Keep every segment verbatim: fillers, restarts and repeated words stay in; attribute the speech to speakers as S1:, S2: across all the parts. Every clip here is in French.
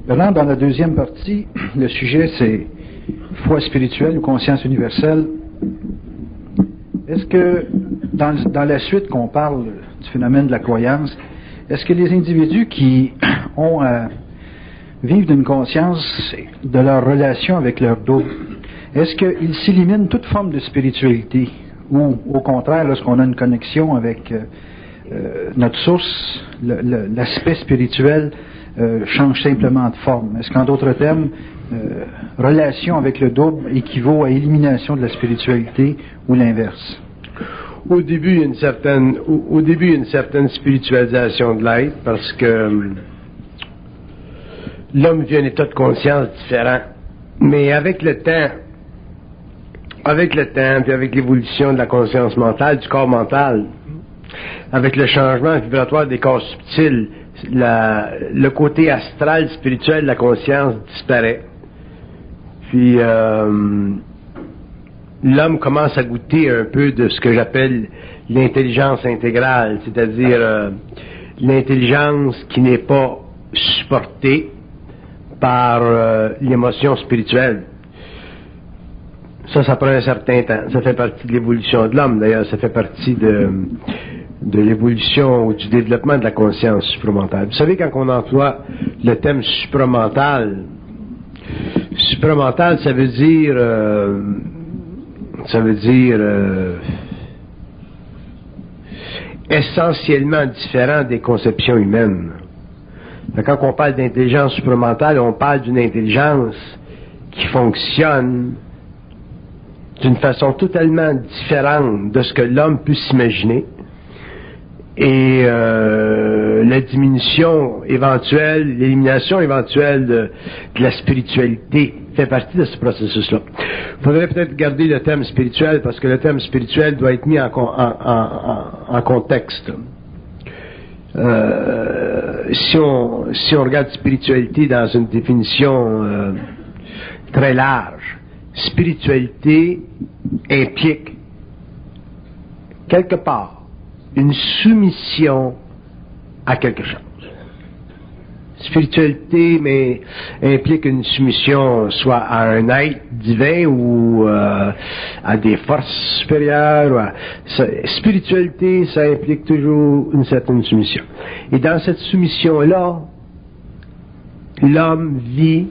S1: Maintenant, dans la deuxième partie, le sujet c'est foi spirituelle ou conscience universelle. Est-ce que, dans, dans la suite qu'on parle du phénomène de la croyance, est-ce que les individus qui ont à vivre d'une conscience de leur relation avec leur double, est-ce qu'ils s'éliminent toute forme de spiritualité? Ou au contraire, lorsqu'on a une connexion avec euh, euh, notre source, le, le, l'aspect spirituel euh, change simplement de forme? Est-ce qu'en d'autres termes, euh, relation avec le double équivaut à élimination de la spiritualité ou l'inverse?
S2: Au début, il y a une certaine, au, au début, il y a une certaine spiritualisation de l'être parce que euh, l'homme vit un état de conscience différent. Mais avec le temps, avec le temps, puis avec l'évolution de la conscience mentale, du corps mental, avec le changement vibratoire des corps subtils, la, le côté astral, spirituel de la conscience disparaît. Puis euh, l'homme commence à goûter un peu de ce que j'appelle l'intelligence intégrale, c'est-à-dire euh, l'intelligence qui n'est pas supportée par euh, l'émotion spirituelle. Ça, ça prend un certain temps. Ça fait partie de l'évolution de l'homme, d'ailleurs. Ça fait partie de, de l'évolution ou du développement de la conscience supramentale. Vous savez, quand on emploie le thème supramental, supramental, ça veut dire, euh, ça veut dire euh, essentiellement différent des conceptions humaines. Quand on parle d'intelligence supramentale, on parle d'une intelligence qui fonctionne d'une façon totalement différente de ce que l'homme peut s'imaginer. Et euh, la diminution éventuelle, l'élimination éventuelle de, de la spiritualité fait partie de ce processus-là. Il faudrait peut-être garder le thème spirituel parce que le thème spirituel doit être mis en, en, en, en contexte. Euh, si on si on regarde spiritualité dans une définition euh, très large, spiritualité implique quelque part une soumission à quelque chose. Spiritualité mais implique une soumission soit à un être divin ou euh, à des forces supérieures. Ou à, ça, spiritualité, ça implique toujours une certaine soumission. Et dans cette soumission-là, l'homme vit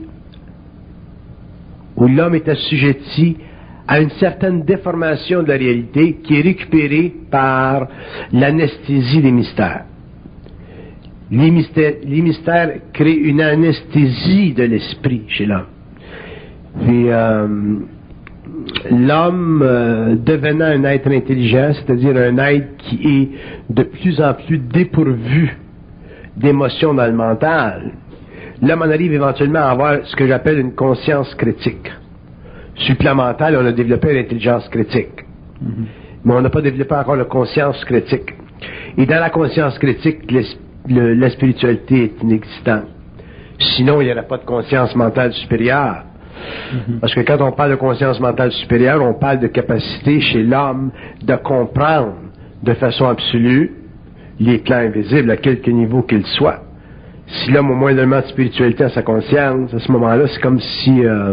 S2: où l'homme est assujetti à une certaine déformation de la réalité qui est récupérée par l'anesthésie des mystères. Les mystères, les mystères créent une anesthésie de l'esprit chez l'homme. Puis euh, l'homme euh, devenant un être intelligent, c'est-à-dire un être qui est de plus en plus dépourvu d'émotions dans le mental, l'homme en arrive éventuellement à avoir ce que j'appelle une conscience critique. Supplémentale, on a développé l'intelligence critique. Mm-hmm. Mais on n'a pas développé encore la conscience critique. Et dans la conscience critique, le, la spiritualité est inexistante. Sinon, il n'y aurait pas de conscience mentale supérieure. Mm-hmm. Parce que quand on parle de conscience mentale supérieure, on parle de capacité chez l'homme de comprendre de façon absolue les plans invisibles à quelque niveau qu'ils soient. Si l'homme a moins d'éléments de spiritualité à sa conscience, à ce moment-là, c'est comme si, euh,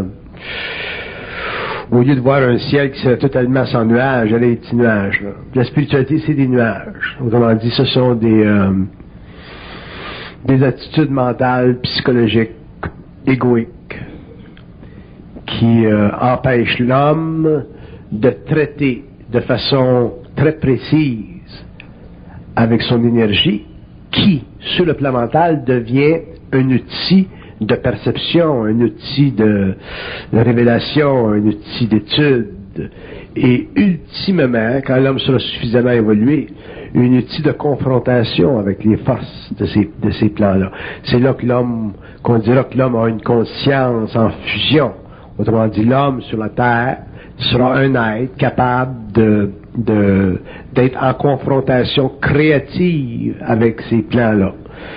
S2: au lieu de voir un ciel qui serait totalement sans nuages, il y a des petits nuages. Là. La spiritualité, c'est des nuages. Autrement dit, ce sont des, euh, des attitudes mentales, psychologiques, égoïques, qui euh, empêchent l'homme de traiter de façon très précise avec son énergie, qui, sur le plan mental, devient un outil de perception, un outil de, de révélation, un outil d'étude, et ultimement, quand l'homme sera suffisamment évolué, un outil de confrontation avec les forces de ces, de ces plans-là. C'est là que l'homme, qu'on dira que l'homme a une conscience en fusion. Autrement dit, l'homme sur la Terre sera un être capable de, de, d'être en confrontation créative avec ces plans-là.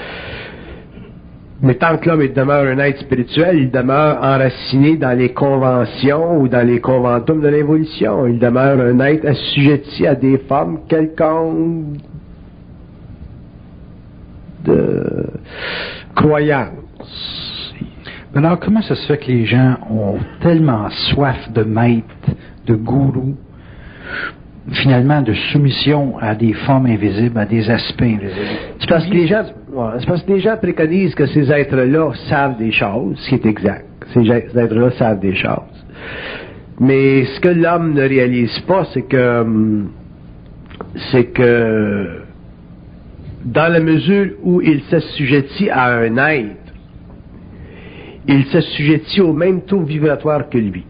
S2: Mais tant que l'homme demeure un être spirituel, il demeure enraciné dans les conventions ou dans les conventum de l'évolution. Il demeure un être assujetti à des formes quelconques de croyance.
S1: Alors, comment ça se fait que les gens ont tellement soif de maîtres, de gourous, finalement de soumission à des formes invisibles, à des aspects invisibles?
S2: C'est parce que les gens, ouais, c'est parce que les gens préconisent que ces êtres-là savent des choses, ce qui est exact. Ces êtres-là savent des choses. Mais ce que l'homme ne réalise pas, c'est que, c'est que, dans la mesure où il s'assujettit à un être, il s'assujettit au même taux vibratoire que lui.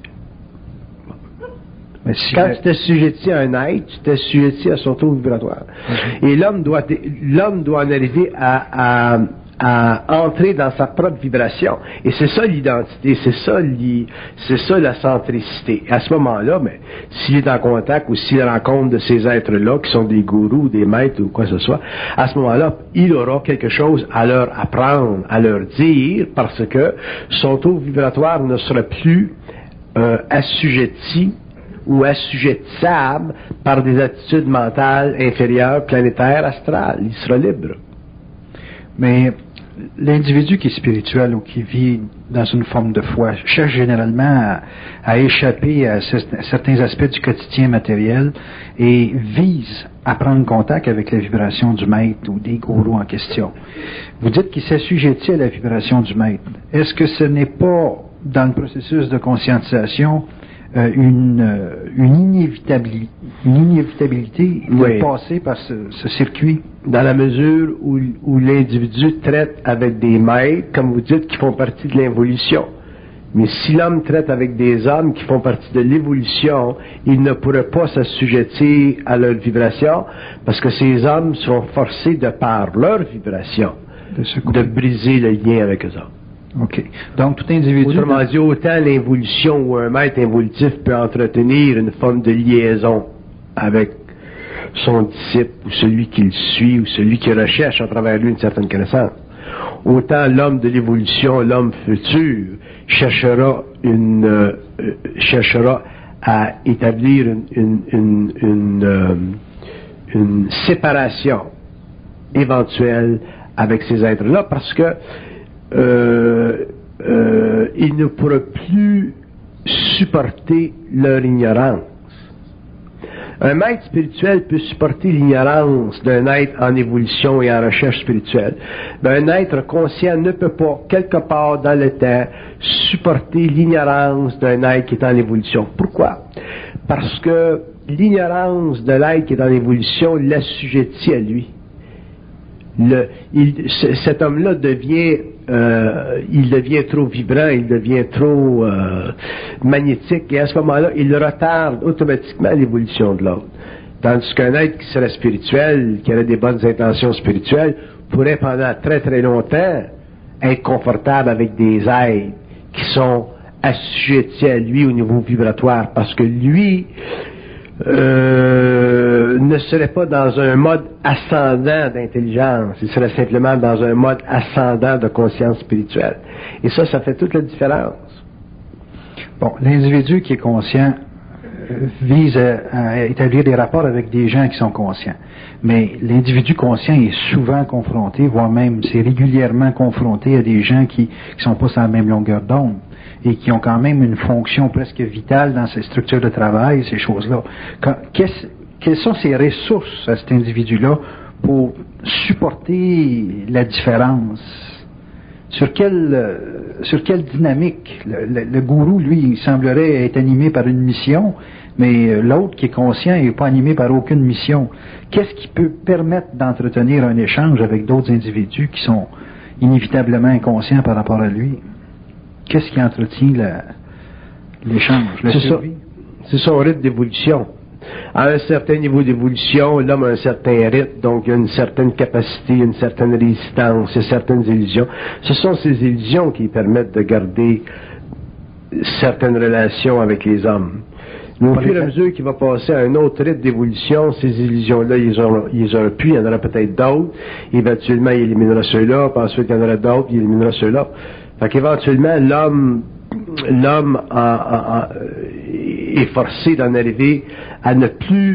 S2: Mais si Quand tu t'assujettis à un être, tu t'assujettis à son taux vibratoire. Mm-hmm. Et l'homme doit, l'homme doit en arriver à, à, à entrer dans sa propre vibration. Et c'est ça l'identité, c'est ça, c'est ça la centricité. Et à ce moment-là, mais, s'il est en contact ou s'il rencontre de ces êtres-là, qui sont des gourous, des maîtres ou quoi que ce soit, à ce moment-là, il aura quelque chose à leur apprendre, à leur dire, parce que son taux vibratoire ne sera plus euh, assujetti ou assujettissable par des attitudes mentales inférieures, planétaires, astrales. Il sera libre.
S1: Mais l'individu qui est spirituel ou qui vit dans une forme de foi cherche généralement à, à échapper à certains aspects du quotidien matériel et vise à prendre contact avec la vibration du maître ou des gourous en question. Vous dites qu'il s'assujettit à la vibration du maître. Est-ce que ce n'est pas, dans le processus de conscientisation, Euh, une, euh, une, inévitabilité, une inévitabilité de oui. passer par ce, ce circuit?
S2: Dans la mesure où, où l'individu traite avec des maîtres, comme vous dites, qui font partie de l'involution. Mais si l'homme traite avec des hommes qui font partie de l'évolution, il ne pourrait pas s'assujettir à leur vibration, parce que ces hommes seront forcés, de par leur vibration, de, de briser le lien avec eux autres.
S1: OK. Donc, tout individu...
S2: Autrement dit, autant l'involution ou un maître involutif peut entretenir une forme de liaison avec son disciple ou celui qui le suit ou celui qui recherche à travers lui une certaine connaissance. Autant l'homme de l'évolution, l'homme futur, cherchera une euh, cherchera à établir une, une, une, une, euh, une séparation éventuelle avec ces êtres-là, parce que Euh, euh, il ne pourra plus supporter leur ignorance. Un maître spirituel peut supporter l'ignorance d'un être en évolution et en recherche spirituelle. Mais un être conscient ne peut pas, quelque part dans le temps, supporter l'ignorance d'un être qui est en évolution. Pourquoi? Parce que l'ignorance de l'être qui est en évolution l'assujettit à lui. Le, il, cet homme-là devient, euh, il devient trop vibrant, il devient trop euh, magnétique, et à ce moment-là, il retarde automatiquement l'évolution de l'autre. Tandis qu'un être qui serait spirituel, qui aurait des bonnes intentions spirituelles, pourrait pendant très très longtemps être confortable avec des êtres qui sont assujettis à lui au niveau vibratoire, parce que lui Euh, ne serait pas dans un mode ascendant d'intelligence, il serait simplement dans un mode ascendant de conscience spirituelle. Et ça, ça fait toute la différence.
S1: Bon, l'individu qui est conscient euh, vise à, à établir des rapports avec des gens qui sont conscients. Mais l'individu conscient est souvent confronté, voire même c'est régulièrement confronté à des gens qui ne sont pas sur la même longueur d'onde et qui ont quand même une fonction presque vitale dans ces structures de travail, ces choses-là. Quand, quelles sont ces ressources à cet individu-là pour supporter la différence? Sur quelle, euh, sur quelle dynamique? Le, le, le gourou, lui, il semblerait être animé par une mission, mais l'autre qui est conscient n'est pas animé par aucune mission. Qu'est-ce qui peut permettre d'entretenir un échange avec d'autres individus qui sont inévitablement inconscients par rapport à lui? Qu'est-ce qui entretient la, l'échange, la survie?
S2: C'est son rythme d'évolution. À un certain niveau d'évolution, l'homme a un certain rythme, donc il y a une certaine capacité, une certaine résistance, il y a certaines illusions. Ce sont ces illusions qui permettent de garder certaines relations avec les hommes. Mais au fur et à mesure qu'il va passer à un autre rythme d'évolution, ces illusions-là, ils auront, ils auront plus, il y en aura peut-être d'autres. Éventuellement, il éliminera ceux-là, puis ensuite il y en aura d'autres, il éliminera ceux-là. Fait qu'éventuellement, l'homme, l'homme a, a, a, est forcé d'en arriver à ne plus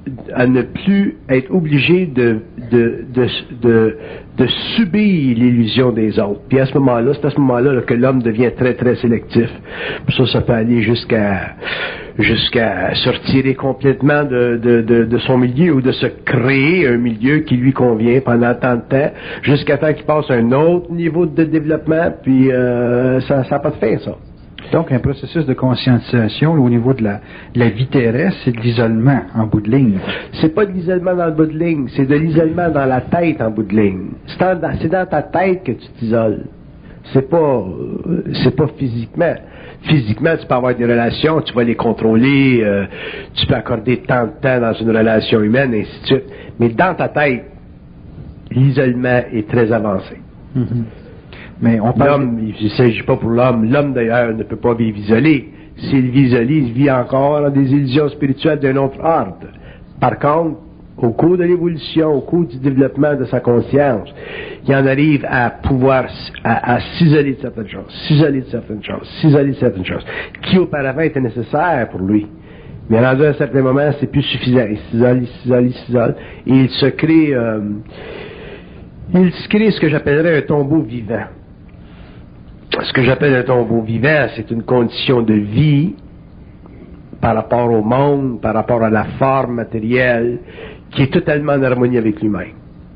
S2: à ne plus être obligé de, de, de, de, de subir l'illusion des autres. Puis à ce moment-là, c'est à ce moment-là là, que l'homme devient très, très sélectif. Puis ça, ça peut aller jusqu'à jusqu'à se retirer complètement de, de, de, de son milieu ou de se créer un milieu qui lui convient pendant tant de temps, jusqu'à temps qu'il passe à un autre niveau de développement, puis euh, ça n'a pas de fin, ça.
S1: Donc, un processus de conscientisation là, au niveau de la, de la vie terrestre, c'est de l'isolement en bout de ligne.
S2: C'est pas de l'isolement dans le bout de ligne, c'est de l'isolement dans la tête en bout de ligne. C'est dans, c'est dans ta tête que tu t'isoles. C'est pas, c'est pas physiquement. Physiquement, tu peux avoir des relations, tu vas les contrôler, euh, tu peux accorder tant de temps dans une relation humaine, et ainsi de suite. Mais dans ta tête, l'isolement est très avancé. Mm-hmm.
S1: Mais on parle...
S2: L'homme, il ne s'agit pas pour l'homme. L'homme, d'ailleurs, ne peut pas vivre isolé. S'il vit isolé, il vit encore dans des illusions spirituelles d'un autre ordre. Par contre, au cours de l'évolution, au cours du développement de sa conscience, il en arrive à pouvoir à, à s'isoler de certaines choses, s'isoler de certaines choses, s'isoler de certaines choses, qui auparavant étaient nécessaires pour lui. Mais rendu à un certain moment, c'est plus suffisant. Il s'isole, il s'isole, il s'isole, et il se crée, euh, il se crée ce que j'appellerais un tombeau vivant. Ce que j'appelle un tombeau vivant, c'est une condition de vie par rapport au monde, par rapport à la forme matérielle, qui est totalement en harmonie avec lui-même.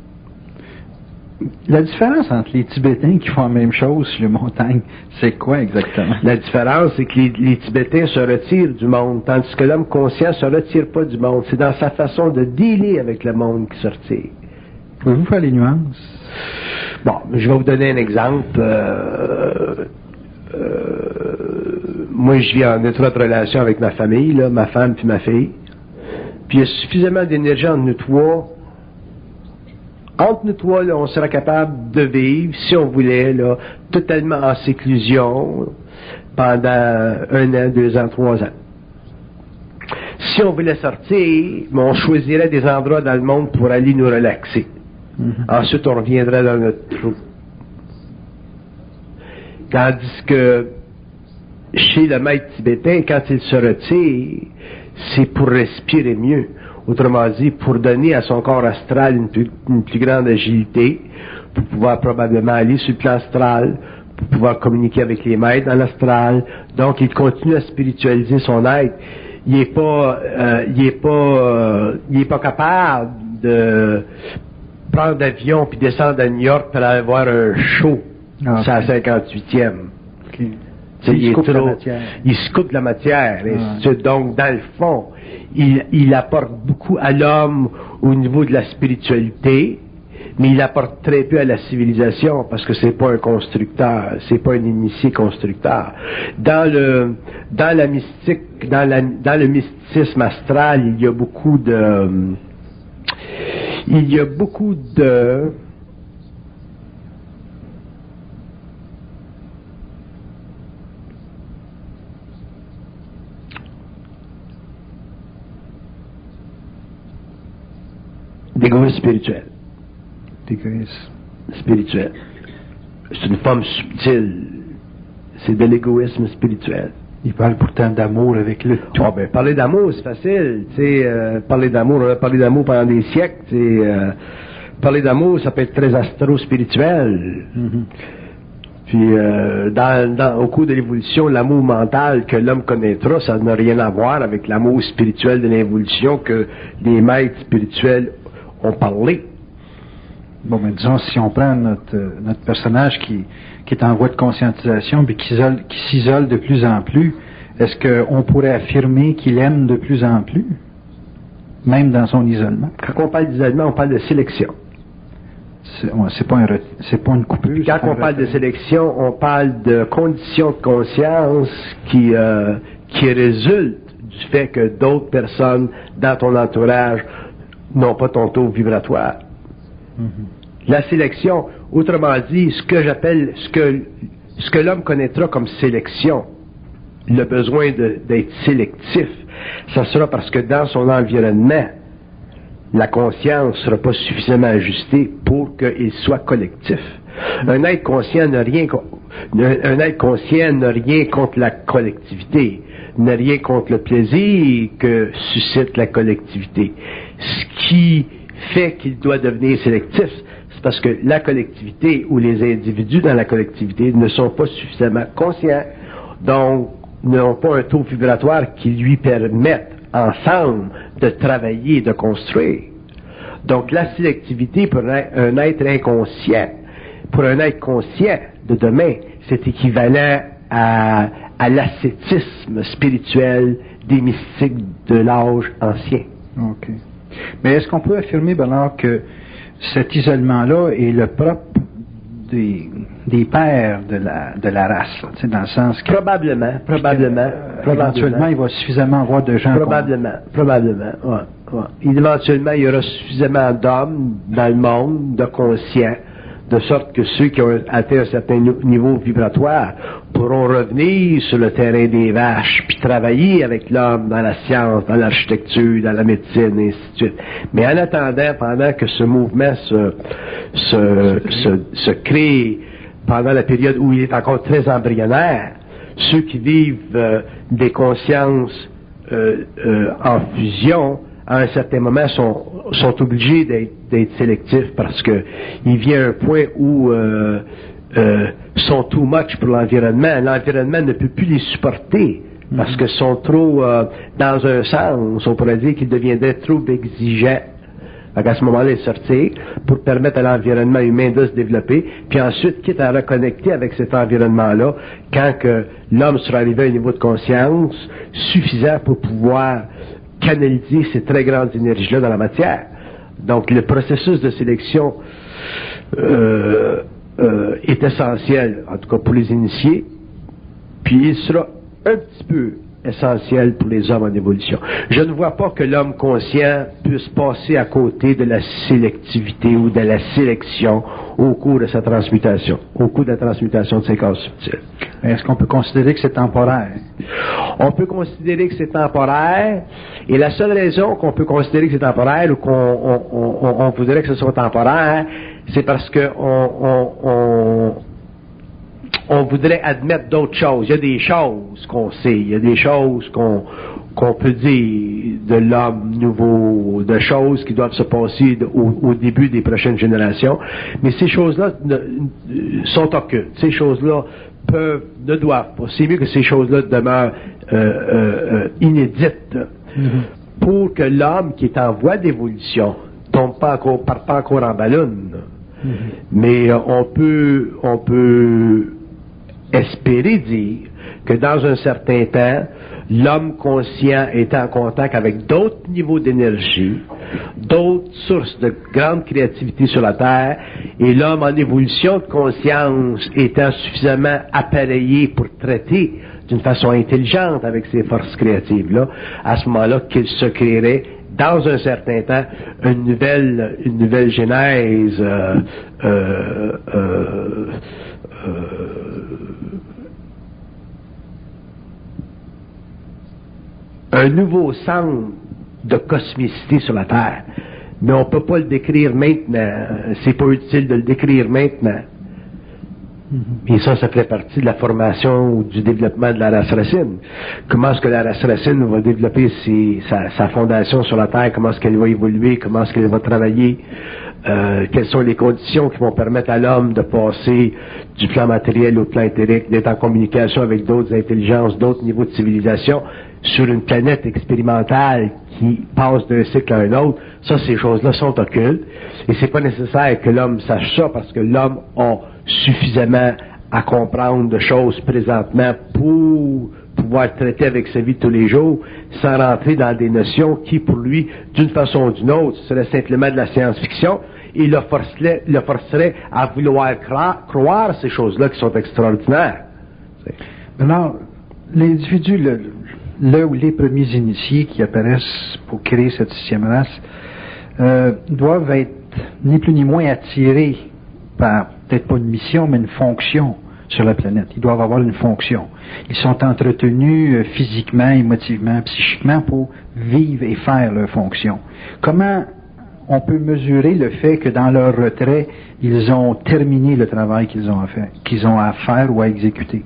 S1: La différence entre les Tibétains qui font la même chose sur les montagnes, c'est quoi exactement?
S2: La différence, c'est que les, les Tibétains se retirent du monde, tandis que l'homme conscient ne se retire pas du monde. C'est dans sa façon de dealer avec le monde qu'il se retire.
S1: Pouvez-vous faire les nuances?
S2: Bon, je vais vous donner un exemple. Euh, euh, moi, je vis en étroite relation avec ma famille, là, ma femme puis ma fille. Puis il y a suffisamment d'énergie entre nous trois. Entre nous trois, là, on serait capable de vivre, si on voulait, là, totalement en séclusion pendant un an, deux ans, trois ans. Si on voulait sortir, on choisirait des endroits dans le monde pour aller nous relaxer. Mm-hmm. Ensuite, on reviendrait dans notre trou. Tandis que chez le maître tibétain, quand il se retire, c'est pour respirer mieux. Autrement dit, pour donner à son corps astral une plus, une plus grande agilité, pour pouvoir probablement aller sur le plan astral, pour pouvoir communiquer avec les maîtres dans l'astral. Donc, il continue à spiritualiser son être. Il est pas, euh, il est pas, euh, il est pas capable de prendre l'avion puis descendre à New York pour aller voir un show. Ah, c'est à la cinquante-huitième. Okay. Il, il, se coupe trop, il se coupe de la matière. Ah. Donc, dans le fond, il, il apporte beaucoup à l'homme au niveau de la spiritualité, mais il apporte très peu à la civilisation parce que c'est pas un constructeur, c'est pas un initié constructeur. Dans le, dans la mystique, dans, la, dans le mysticisme astral, il y a beaucoup de, il y a beaucoup de d'égoïsme spirituel.
S1: D'égoïsme
S2: spirituel. C'est une forme subtile. C'est de l'égoïsme spirituel.
S1: Il parle pourtant d'amour avec le tout.
S2: Oh, ben, parler d'amour, c'est facile. Tu sais, euh, parler d'amour, on a parlé d'amour pendant des siècles. Euh, parler d'amour, ça peut être très astro-spirituel. Mm-hmm. Puis, euh, dans, dans, au cours de l'évolution, l'amour mental que l'homme connaîtra, ça n'a rien à voir avec l'amour spirituel de l'évolution que les maîtres spirituels ont parlé.
S1: Bon, mais disons, si on prend notre, notre personnage qui, qui est en voie de conscientisation puis qui, isole, qui s'isole de plus en plus, est-ce qu'on pourrait affirmer qu'il aime de plus en plus, même dans son isolement?
S2: Quand on parle d'isolement, on parle de sélection.
S1: C'est, c'est, pas, un, c'est pas une coupure.
S2: Quand on parle de sélection, on parle de conditions de conscience qui, euh, qui résultent du fait que d'autres personnes dans ton entourage n'ont pas ton taux vibratoire. Mm-hmm. La sélection, autrement dit, ce que j'appelle, ce que, ce que l'homme connaîtra comme sélection, le besoin de, d'être sélectif, ça sera parce que dans son environnement, la conscience ne sera pas suffisamment ajustée pour qu'il soit collectif. Un être conscient n'a rien, un être conscient n'a rien contre la collectivité, n'a rien contre le plaisir que suscite la collectivité. Ce qui fait qu'il doit devenir sélectif, c'est parce que la collectivité ou les individus dans la collectivité ne sont pas suffisamment conscients, donc n'ont pas un taux vibratoire qui lui permette ensemble de travailler, de construire. Donc la sélectivité pour un être inconscient, pour un être conscient de demain, c'est équivalent à, à l'ascétisme spirituel des mystiques de l'âge ancien.
S1: OK. Mais est-ce qu'on peut affirmer, Bernard, que cet isolement-là est le propre des, des pères de la, de la race, là, dans le sens que...
S2: Probablement, probablement.
S1: Que, probablement. Éventuellement, il va suffisamment avoir de gens...
S2: Probablement, probablement, ouais, ouais. Éventuellement, il y aura suffisamment d'hommes dans le monde, de conscients, de sorte que ceux qui ont atteint un certain niveau vibratoire pourront revenir sur le terrain des vaches, puis travailler avec l'homme dans la science, dans l'architecture, dans la médecine, et ainsi de suite. Mais en attendant, pendant que ce mouvement se, se, se, se crée pendant la période où il est encore très embryonnaire, ceux qui vivent euh, des consciences euh, euh, en fusion, à un certain moment, sont, sont obligés d'être, d'être sélectifs parce que il vient un point où euh, euh, sont too much pour l'environnement. L'environnement ne peut plus les supporter parce mm-hmm. que sont trop, euh, dans un sens, on pourrait dire qu'ils deviendraient trop exigeants. Donc à ce moment-là, ils sortir pour permettre à l'environnement humain de se développer, puis ensuite, quitte à reconnecter avec cet environnement-là, quand que l'homme sera arrivé à un niveau de conscience suffisant pour pouvoir canaliser ces très grandes énergies-là dans la matière. Donc, le processus de sélection euh, euh, est essentiel, en tout cas pour les initiés, puis il sera un petit peu essentiel pour les hommes en évolution. Je ne vois pas que l'homme conscient puisse passer à côté de la sélectivité ou de la sélection au cours de sa transmutation, au cours de la transmutation de ses corps subtils.
S1: Est-ce qu'on peut considérer que c'est temporaire?
S2: On peut considérer que c'est temporaire, et la seule raison qu'on peut considérer que c'est temporaire ou qu'on on, on, on voudrait que ce soit temporaire, c'est parce que on, on, on on voudrait admettre d'autres choses. Il y a des choses qu'on sait, il y a des choses qu'on qu'on peut dire de l'homme nouveau, de choses qui doivent se passer au, au début des prochaines générations, mais ces choses-là ne, sont occultes. Ces choses-là peuvent, ne doivent pas. C'est mieux que ces choses-là demeurent euh, euh, inédites mm-hmm. pour que l'homme qui est en voie d'évolution tombe pas encore, parte pas encore en ballon. Mm-hmm. Mais euh, on peut, on peut espérer dire que dans un certain temps, l'homme conscient est en contact avec d'autres niveaux d'énergie, d'autres sources de grande créativité sur la Terre, et l'homme en évolution de conscience étant suffisamment appareillé pour traiter d'une façon intelligente avec ces forces créatives-là, à ce moment-là qu'il se créerait dans un certain temps une nouvelle, une nouvelle genèse euh, euh, euh, euh, un nouveau centre de cosmicité sur la Terre. Mais on ne peut pas le décrire maintenant. C'est pas utile de le décrire maintenant. Mm-hmm. Et ça, ça fait partie de la formation ou du développement de la race racine. Comment est-ce que la race racine va développer ses, sa, sa fondation sur la Terre? Comment est-ce qu'elle va évoluer? Comment est-ce qu'elle va travailler? Euh, quelles sont les conditions qui vont permettre à l'homme de passer du plan matériel au plan éthérique, d'être en communication avec d'autres intelligences, d'autres niveaux de civilisation sur une planète expérimentale qui passe d'un cycle à un autre? Ça, ces choses-là sont occultes. Et c'est pas nécessaire que l'homme sache ça parce que l'homme a suffisamment à comprendre de choses présentement pour pouvoir traiter avec sa vie de tous les jours sans rentrer dans des notions qui, pour lui, d'une façon ou d'une autre, seraient simplement de la science-fiction. Il le forcerait, le forcerait à vouloir croire, croire ces choses-là qui sont extraordinaires.
S1: Maintenant, l'individu, le, le ou les premiers initiés qui apparaissent pour créer cette sixième race, euh, doivent être ni plus ni moins attirés par, peut-être pas une mission, mais une fonction sur la planète. Ils doivent avoir une fonction. Ils sont entretenus euh, physiquement, émotivement, psychiquement pour vivre et faire leur fonction. Comment on peut mesurer le fait que dans leur retrait, ils ont terminé le travail qu'ils ont à faire, qu'ils ont à faire ou à exécuter?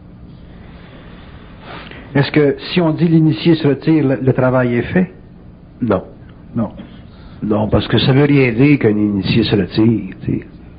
S1: Est-ce que si on dit l'initié se retire, le, le travail est fait?
S2: Non.
S1: Non.
S2: Non, parce que ça veut rien dire qu'un initié se retire. T'sais.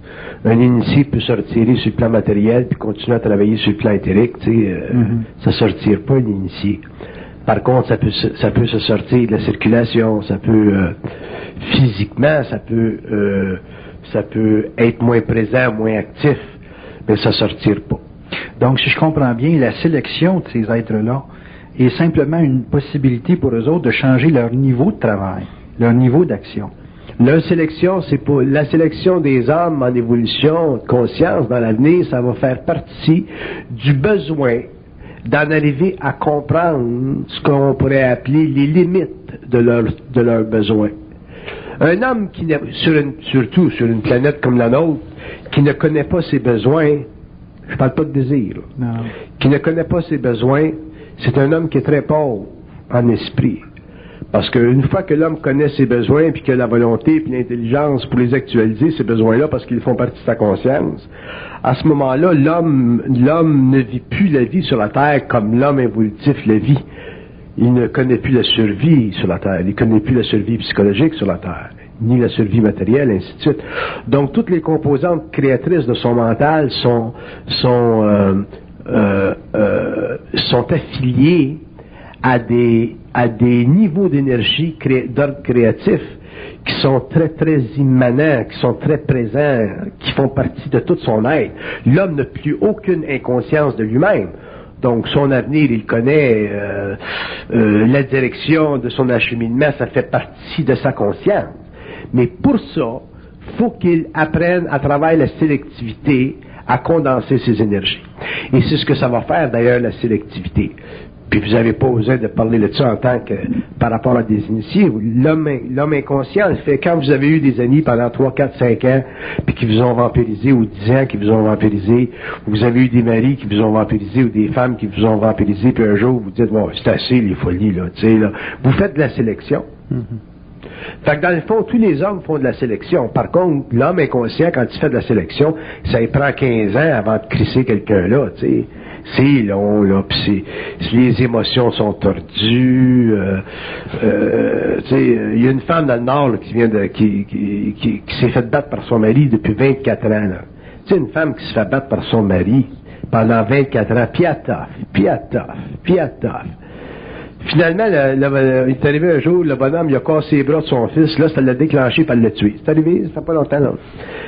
S2: Un initié peut se retirer sur le plan matériel puis continuer à travailler sur le plan éthérique. Euh, mm-hmm. Ça ne se retire pas, un initié. Par contre, ça peut, ça peut se sortir de la circulation, ça peut, euh, physiquement, ça peut, euh, ça peut être moins présent, moins actif, mais ça ne se retire pas.
S1: Donc, si je comprends bien, la sélection de ces êtres-là est simplement une possibilité pour eux autres de changer leur niveau de travail, leur niveau d'action.
S2: La sélection, c'est pour la sélection des âmes en évolution de conscience dans l'avenir, ça va faire partie du besoin d'en arriver à comprendre ce qu'on pourrait appeler les limites de leurs de leurs besoins. Un homme qui n'a, sur une, surtout sur une planète comme la nôtre, qui ne connaît pas ses besoins, je parle pas de désir, là, qui ne connaît pas ses besoins, c'est un homme qui est très pauvre en esprit. Parce qu'une fois que l'homme connaît ses besoins, puis qu'il a la volonté, puis l'intelligence pour les actualiser, ces besoins-là, parce qu'ils font partie de sa conscience, à ce moment-là, l'homme, l'homme ne vit plus la vie sur la Terre comme l'homme évolutif la vit. Il ne connaît plus la survie sur la Terre, il ne connaît plus la survie psychologique sur la Terre, ni la survie matérielle, ainsi de suite. Donc, toutes les composantes créatrices de son mental sont, sont, euh, euh, euh, sont affiliées à des, à des niveaux d'énergie cré, d'ordre créatif qui sont très, très immanents, qui sont très présents, qui font partie de tout son être. L'homme n'a plus aucune inconscience de lui-même. Donc, son avenir, il connaît euh, euh, la direction de son acheminement, ça fait partie de sa conscience. Mais pour ça, faut qu'il apprenne à travers la sélectivité à condenser ses énergies. Et c'est ce que ça va faire, d'ailleurs, la sélectivité. Puis vous n'avez pas besoin de parler de ça en tant que par rapport à des initiés. L'homme, l'homme inconscient le fait quand vous avez eu des amis pendant trois, quatre, cinq ans, puis qui vous ont vampirisé, ou dix ans qui vous ont vampirisé, ou vous avez eu des maris qui vous ont vampirisé, ou des femmes qui vous ont vampirisé, puis un jour vous dites, bon, c'est assez les folies, là, tu sais, là. Vous faites de la sélection. Mm-hmm. Fait que dans le fond, tous les hommes font de la sélection. Par contre, l'homme inconscient, quand il fait de la sélection, ça lui prend quinze ans avant de crisser quelqu'un là, tu sais. C'est long, là, puis c'est, les émotions sont tordues. Euh, euh, tu sais, il y a une femme dans le Nord là, qui vient de, qui, qui, qui, qui s'est fait battre par son mari depuis vingt-quatre ans. Là. Tu sais, une femme qui se fait battre par son mari pendant vingt-quatre ans, puis elle toffe, puis elle toffe, puis elle toffe. Finalement, le, le, il est arrivé un jour, le bonhomme, il a cassé les bras de son fils, là, ça l'a déclenché, puis elle l'a tué. C'est arrivé, ça fait pas longtemps, là.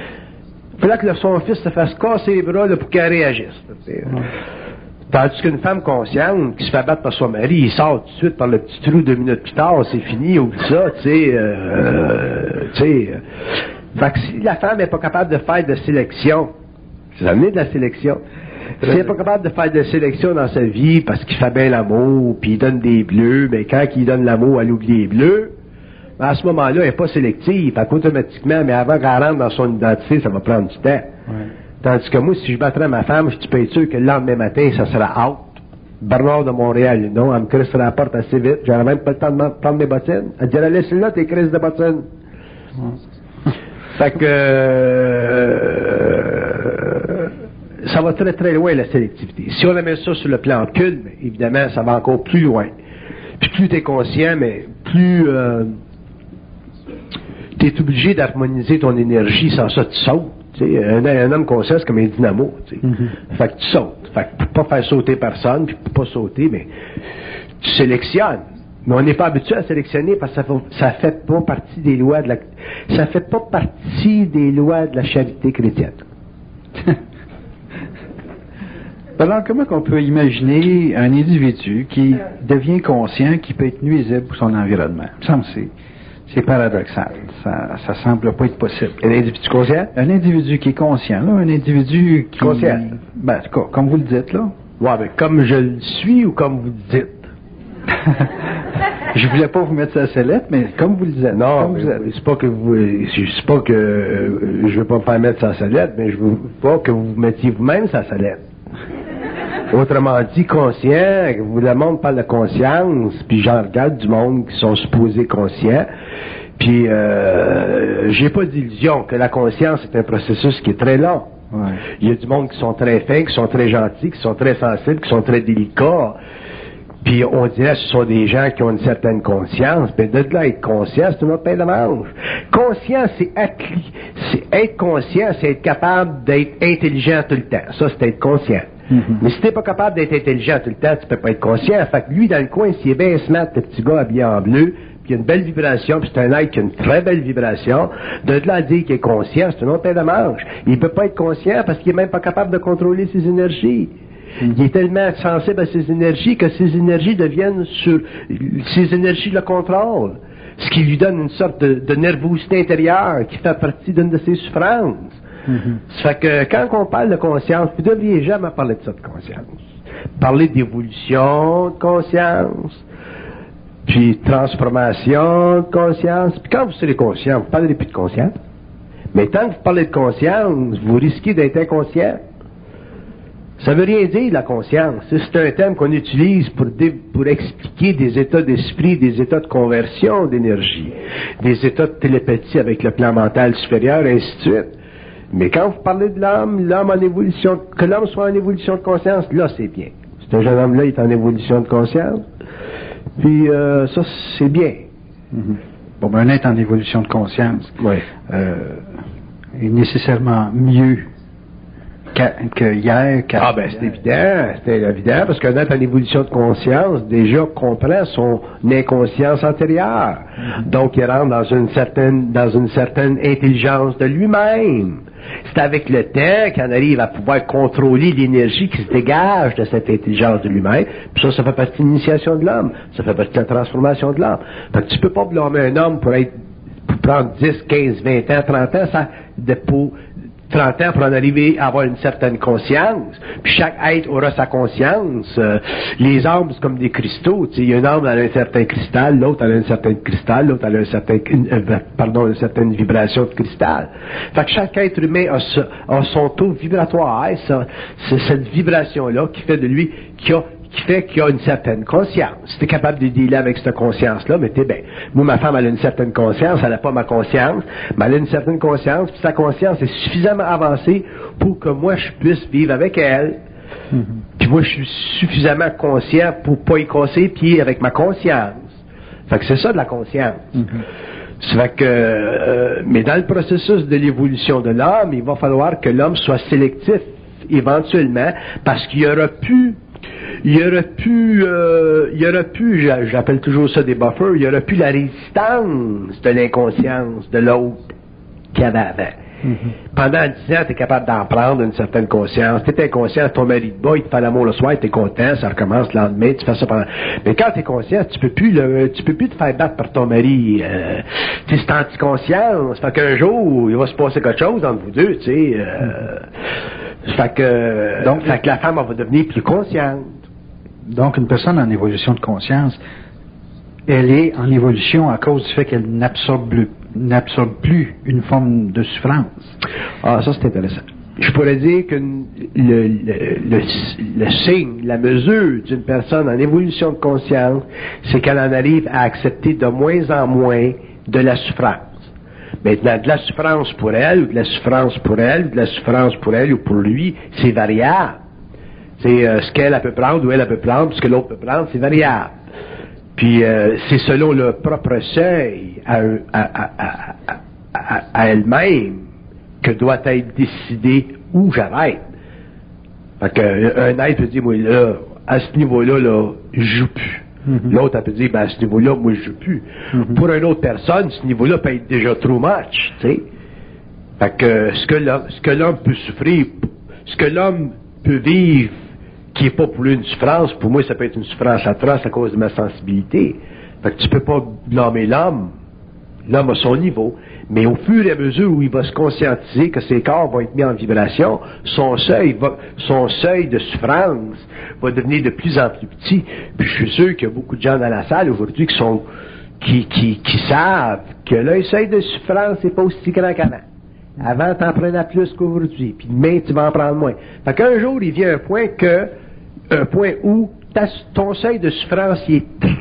S2: Il fallait que le, son fils se fasse casser les bras là, pour qu'elle réagisse. Là, ouais. Tandis qu'une femme consciente qui se fait battre par son mari, il sort tout de suite par le petit trou deux minutes plus tard, c'est fini, oublie ça, tu sais. Euh, tu sais. Fait que si la femme n'est pas capable de faire de sélection, c'est amené de la sélection. Si elle n'est pas capable de faire de sélection dans sa vie parce qu'il fait bien l'amour, puis il donne des bleus, mais quand il donne l'amour, elle oublie les bleus, à ce moment-là, elle n'est pas sélective, fait qu'automatiquement, mais avant qu'elle rentre dans son identité, ça va prendre du temps. Ouais. Tandis que moi, si je battrais ma femme, je suis pas sûr que le lendemain matin, ça sera out. Bernard de Montréal, non, elle me crisserait la porte assez vite, j'aurais même pas le temps de prendre mes bottines. Elle dirait, laisse là tes crises de bottines. Ouais. Fait que, euh, ça va très très loin la sélectivité. Si on met ça sur le plan occulte, évidemment, ça va encore plus loin. Puis plus tu es conscient, mais plus euh, tu es obligé d'harmoniser ton énergie, sans ça tu sautes. Un, un homme conscient, c'est comme un dynamo. Mm-hmm. Fait que tu sautes. Fait que pour pas faire sauter personne, puis pour pas sauter, mais tu sélectionnes. Mais on n'est pas habitué à sélectionner parce que ça fait, ça fait pas partie des lois de la ça fait pas partie des lois de la charité chrétienne.
S1: Alors, comment on peut imaginer un individu qui devient conscient, qui peut être nuisible pour son environnement? Il me semble que c'est, c'est paradoxal. Ça, ça semble pas être possible.
S2: Un individu conscient?
S1: Un individu qui est conscient, là. Un individu qui...
S2: Conscient?
S1: Ben, comme vous le dites, là.
S2: Ouais, mais comme je le suis ou comme vous le dites?
S1: Je voulais pas vous mettre ça à sellette, mais comme vous le dites.
S2: Non,
S1: vous êtes.
S2: c'est pas que vous, c'est pas que euh, je veux pas me faire mettre ça à sellette, mais je veux pas que vous mettiez vous-même ça à sellette. Autrement dit, conscient, vous, le monde parle de conscience, puis j'en regarde du monde qui sont supposés conscients, Puis, euh, j'ai pas d'illusion que la conscience est un processus qui est très long.
S1: Ouais.
S2: Il y a du monde qui sont très fins, qui sont très gentils, qui sont très sensibles, qui sont très délicats. Puis on dirait que ce sont des gens qui ont une certaine conscience. Mais de là être conscient, c'est une autre paire de manche. Conscient, c'est être, c'est être conscient, c'est être capable d'être intelligent tout le temps. Ça, c'est être conscient. Mm-hmm. Mais si t'es pas capable d'être intelligent tout le temps, tu peux pas être conscient. Fait que lui, dans le coin, s'il est bien smart, le petit gars habillé en bleu, puis il y a une belle vibration, puis c'est un être qui a une très belle vibration, de là à dire qu'il est conscient, c'est une autre paire de manche. Il peut pas être conscient parce qu'il est même pas capable de contrôler ses énergies. Il est tellement sensible à ses énergies que ses énergies deviennent sur... Ses énergies le contrôlent. Ce qui lui donne une sorte de, de nervosité intérieure qui fait partie d'une de ses souffrances. Mm-hmm. Ça fait que quand on parle de conscience, vous ne devriez jamais parler de ça de conscience. Parler d'évolution de conscience, puis transformation de conscience. Puis quand vous serez conscient, vous ne parlerez plus de conscience. Mais tant que vous parlez de conscience, vous risquez d'être inconscient. Ça veut rien dire, la conscience. C'est un terme qu'on utilise pour, dé, pour expliquer des états d'esprit, des états de conversion d'énergie, des états de télépathie avec le plan mental supérieur, et ainsi de suite. Mais quand vous parlez de l'homme, l'homme en évolution, que l'homme soit en évolution de conscience, là, c'est bien. Ce jeune homme-là est en évolution de conscience. Puis, euh, ça, c'est bien.
S1: Mm-hmm. Bon, ben, un être en évolution de conscience
S2: ouais.
S1: euh, est nécessairement mieux que hier, qu'à...
S2: Ah ben c'est évident, c'est évident, parce qu'un être en évolution de conscience, déjà comprend son inconscience antérieure. Mm-hmm. Donc il rentre dans une certaine dans une certaine intelligence de lui-même. C'est avec le temps qu'on arrive à pouvoir contrôler l'énergie qui se dégage de cette intelligence de lui-même. Puis ça, ça fait partie de l'initiation de l'homme. Ça fait partie de la transformation de l'homme. Fait que tu peux pas blâmer un homme pour être pour prendre dix, quinze, vingt ans, trente ans, ça, de, pour trente ans pour en arriver à avoir une certaine conscience. Puis chaque être aura sa conscience. Euh, les âmes, c'est comme des cristaux. Tu sais, il y a une âme, elle a un certain cristal, l'autre, elle a un certain cristal, l'autre, elle a un certain, euh, pardon, une certaine vibration de cristal. Fait que chaque être humain a, ce, a son taux vibratoire. Hein, ça, c'est cette vibration-là qui fait de lui, qui a qui fait qu'il a une certaine conscience. Si t'es capable de dealer avec cette conscience-là, mais t'es bien. Moi, ma femme, elle a une certaine conscience, elle n'a pas ma conscience, mais elle a une certaine conscience, puis sa conscience est suffisamment avancée pour que moi, je puisse vivre avec elle. Mm-hmm. Puis moi, je suis suffisamment conscient pour pas y casser les pieds avec ma conscience. Fait que c'est ça de la conscience. Mm-hmm. Ça fait que, euh, mais dans le processus de l'évolution de l'homme, il va falloir que l'homme soit sélectif, éventuellement, parce qu'il y aura plus Il y aurait pu, euh, il y aurait pu, j'appelle toujours ça des buffers, il y aurait pu la résistance de l'inconscience de l'autre qu'il y avait avant. Mm-hmm. Pendant dix ans, tu es capable d'en prendre une certaine conscience. Tu es inconscient, ton mari te bat, il te fait l'amour le soir, tu es content, ça recommence le lendemain, tu fais ça pendant... Mais quand tu es conscient, tu peux plus le, tu peux plus te faire battre par ton mari. Euh, tu sais, c'est anti-conscience. Fait qu'un jour, il va se passer quelque chose entre vous deux, tu sais. Euh, mm-hmm. Fait que, donc, fait que la femme, elle va devenir plus consciente.
S1: Donc, une personne en évolution de conscience, elle est en évolution à cause du fait qu'elle n'absorbe, n'absorbe plus une forme de souffrance.
S2: Ah, ça, c'est intéressant. Je pourrais dire que le, le, le, le signe, la mesure d'une personne en évolution de conscience, c'est qu'elle en arrive à accepter de moins en moins de la souffrance. Maintenant, de la souffrance pour elle, ou de la souffrance pour elle, ou de la souffrance pour elle, ou pour lui, c'est variable. C'est euh, ce qu'elle elle peut prendre ou elle, elle peut prendre, ce que l'autre peut prendre, c'est variable. Puis euh, c'est selon le propre seuil à, à, à, à, à, à elle-même que doit être décidé où j'arrête. Fait qu'un être peut dire, moi là, à ce niveau-là, là, je joue plus. Mm-hmm. L'autre, elle peut dire, ben à ce niveau-là, moi je joue plus. Mm-hmm. Pour une autre personne, ce niveau-là peut être déjà trop much, tu sais. Fait que ce que l'homme, ce que l'homme peut souffrir, ce que l'homme peut vivre, qui n'est pas pour lui une souffrance, pour moi ça peut être une souffrance atroce à cause de ma sensibilité. Fait que tu peux pas blâmer l'homme. L'homme a son niveau. Mais au fur et à mesure où il va se conscientiser que ses corps vont être mis en vibration, son seuil va, son seuil de souffrance va devenir de plus en plus petit. Puis je suis sûr qu'il y a beaucoup de gens dans la salle aujourd'hui qui sont, qui, qui, qui savent que le seuil de souffrance n'est pas aussi grand qu'avant. Avant, t'en prenais plus qu'aujourd'hui. Puis demain, tu vas en prendre moins. Fait qu'un jour, il vient un point que, un point où ta, ton seuil de souffrance il est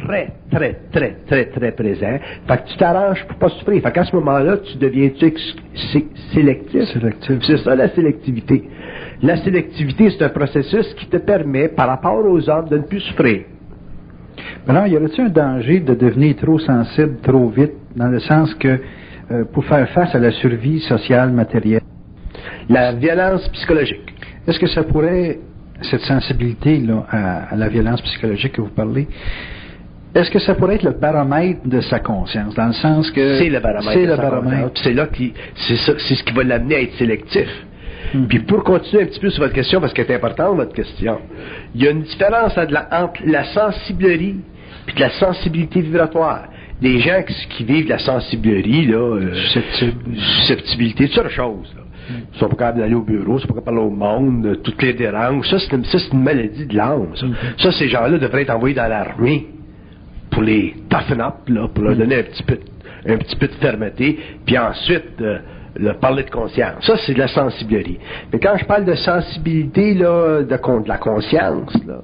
S2: très, très, très, très, très présent. Fait que tu t'arranges pour pas souffrir. Fait qu'à ce moment-là, tu deviens sélectif.
S1: Sélectif.
S2: C'est ça, la sélectivité. La sélectivité, c'est un processus qui te permet, par rapport aux hommes, de ne plus souffrir.
S1: Maintenant, y aurait-il un danger de devenir trop sensible trop vite, dans le sens que, euh, pour faire face à la survie sociale, matérielle?
S2: La violence psychologique.
S1: Est-ce que ça pourrait, cette sensibilité-là à, à la violence psychologique que vous parlez, est-ce que ça pourrait être le baromètre de sa conscience, dans le sens que...
S2: C'est le baromètre
S1: C'est
S2: de
S1: le
S2: sa
S1: baromètre.
S2: conscience. C'est là qui, c'est ça, c'est ce qui va l'amener à être sélectif.
S1: Mm.
S2: Puis pour continuer un petit peu sur votre question, parce qu'elle est importante, votre question, il y a une différence entre la, entre la sensiblerie et de la sensibilité vibratoire. Des gens qui, qui vivent de la sensiblerie, là, euh,
S1: Susceptible.
S2: susceptibilité, toutes sortes de choses. Là.
S1: Mm.
S2: Ils sont pas capables d'aller au bureau, ils sont pas capables d'aller au monde, euh, toutes les déranges. Ça, c'est une, ça, c'est une maladie de l'âme. Ça.
S1: Mm.
S2: ça, ces gens-là devraient être envoyés dans l'armée pour les toughen up, là, pour leur
S1: Mm.
S2: donner un petit peu, un petit peu de fermeté, puis ensuite euh, le parler de conscience. Ça, c'est de la sensibilité. Mais quand je parle de sensibilité, là, de, de la conscience, là,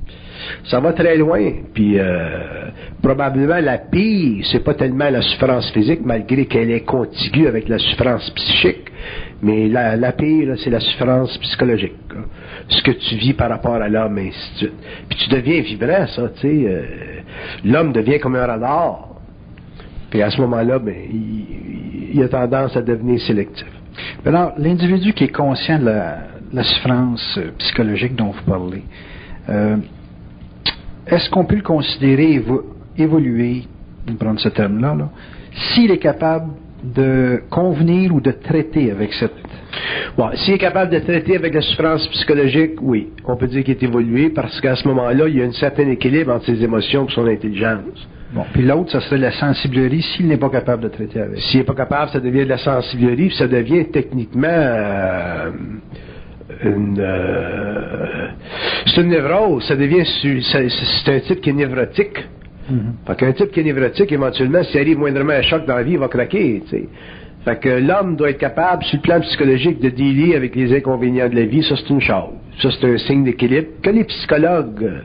S2: ça va très loin. Puis euh, probablement la pire, c'est pas tellement la souffrance physique, malgré qu'elle est contiguë avec la souffrance psychique, mais la, la pire, là, c'est la souffrance psychologique. Là. Ce que tu vis par rapport à l'homme, et ainsi de suite. Puis tu deviens vibrant, ça, tu sais. Euh, l'homme devient comme un radar. Puis à ce moment-là, ben, il, il a tendance à devenir sélectif.
S1: Alors, l'individu qui est conscient de la, la souffrance euh, psychologique dont vous parlez, euh, est-ce qu'on peut le considérer évo- évoluer, on va prendre ce terme-là, là, s'il est capable de convenir ou de traiter avec cette...
S2: Bon, s'il est capable de traiter avec la souffrance psychologique, oui, on peut dire qu'il est évolué parce qu'à ce moment-là, il y a un certain équilibre entre ses émotions et son intelligence.
S1: Bon, puis l'autre, ça serait la sensiblerie s'il n'est pas capable de traiter avec.
S2: S'il n'est pas capable, ça devient de la sensibilité, puis ça devient techniquement euh, une... Euh, c'est une névrose, ça devient... C'est, c'est un type qui est névrotique. Mm-hmm. Fait qu'un type qui est névrotique, éventuellement, s'il arrive moindrement un choc dans la vie, il va craquer, tu sais. Fait que l'homme doit être capable, sur le plan psychologique, de dealer avec les inconvénients de la vie, ça c'est une chose. Ça c'est un signe d'équilibre que les psychologues euh,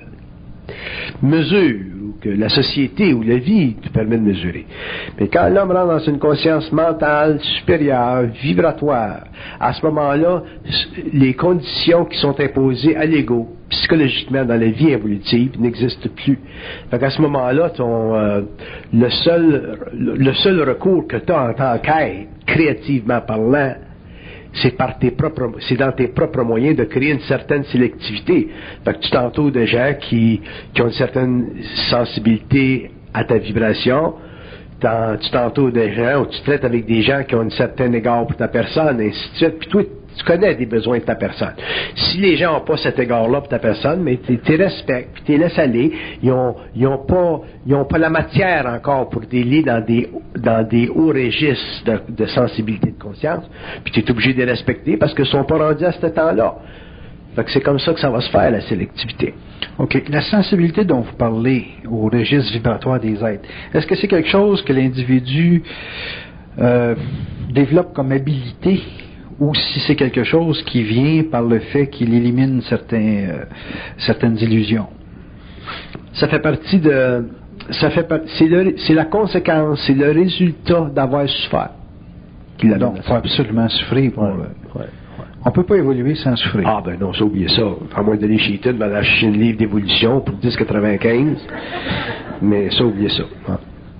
S2: mesurent, ou que la société ou la vie te permet de mesurer. Mais quand l'homme rentre dans une conscience mentale supérieure, vibratoire, à ce moment-là, les conditions qui sont imposées à l'ego, psychologiquement dans la vie évolutive, n'existent plus. Fait qu'à ce moment-là, ton, euh, le seul le seul recours que tu as en tant qu'être, créativement parlant, c'est par tes propres, c'est dans tes propres moyens de créer une certaine sélectivité. Fait que tu t'entoures de gens qui, qui ont une certaine sensibilité à ta vibration, T'en, tu t'entoures de gens, ou tu traites avec des gens qui ont un certain égard pour ta personne, et ainsi de suite, puis toi, tu connais des besoins de ta personne. Si les gens n'ont pas cet égard-là pour ta personne, mais tu les respectes, puis tu les laisses aller, ils ont, ils ont pas, ils ont pas la matière encore pour délier dans des, dans des hauts registres de, de sensibilité de conscience, puis tu es obligé de les respecter parce qu'ils ne sont pas rendus à ce temps-là. Fait que c'est comme ça que ça va se faire, la sélectivité.
S1: OK. La sensibilité dont vous parlez au registre vibratoire des êtres, est-ce que c'est quelque chose que l'individu euh, développe comme habilité, ou si c'est quelque chose qui vient par le fait qu'il élimine certains, euh, certaines illusions?
S2: Ça fait partie de... Ça fait par, c'est, le, c'est la conséquence, c'est le résultat d'avoir souffert.
S1: Donc, il faut absolument souffrir pour...
S2: Ouais,
S1: euh,
S2: ouais.
S1: On ne peut pas évoluer sans souffrir.
S2: Ah ben non, ça, oubliez ça. À moins d'aller chez Ted, m'aller acheter un livre d'évolution pour dix quatre-vingt-quinze. Mais ça, oubliez ça. Ah.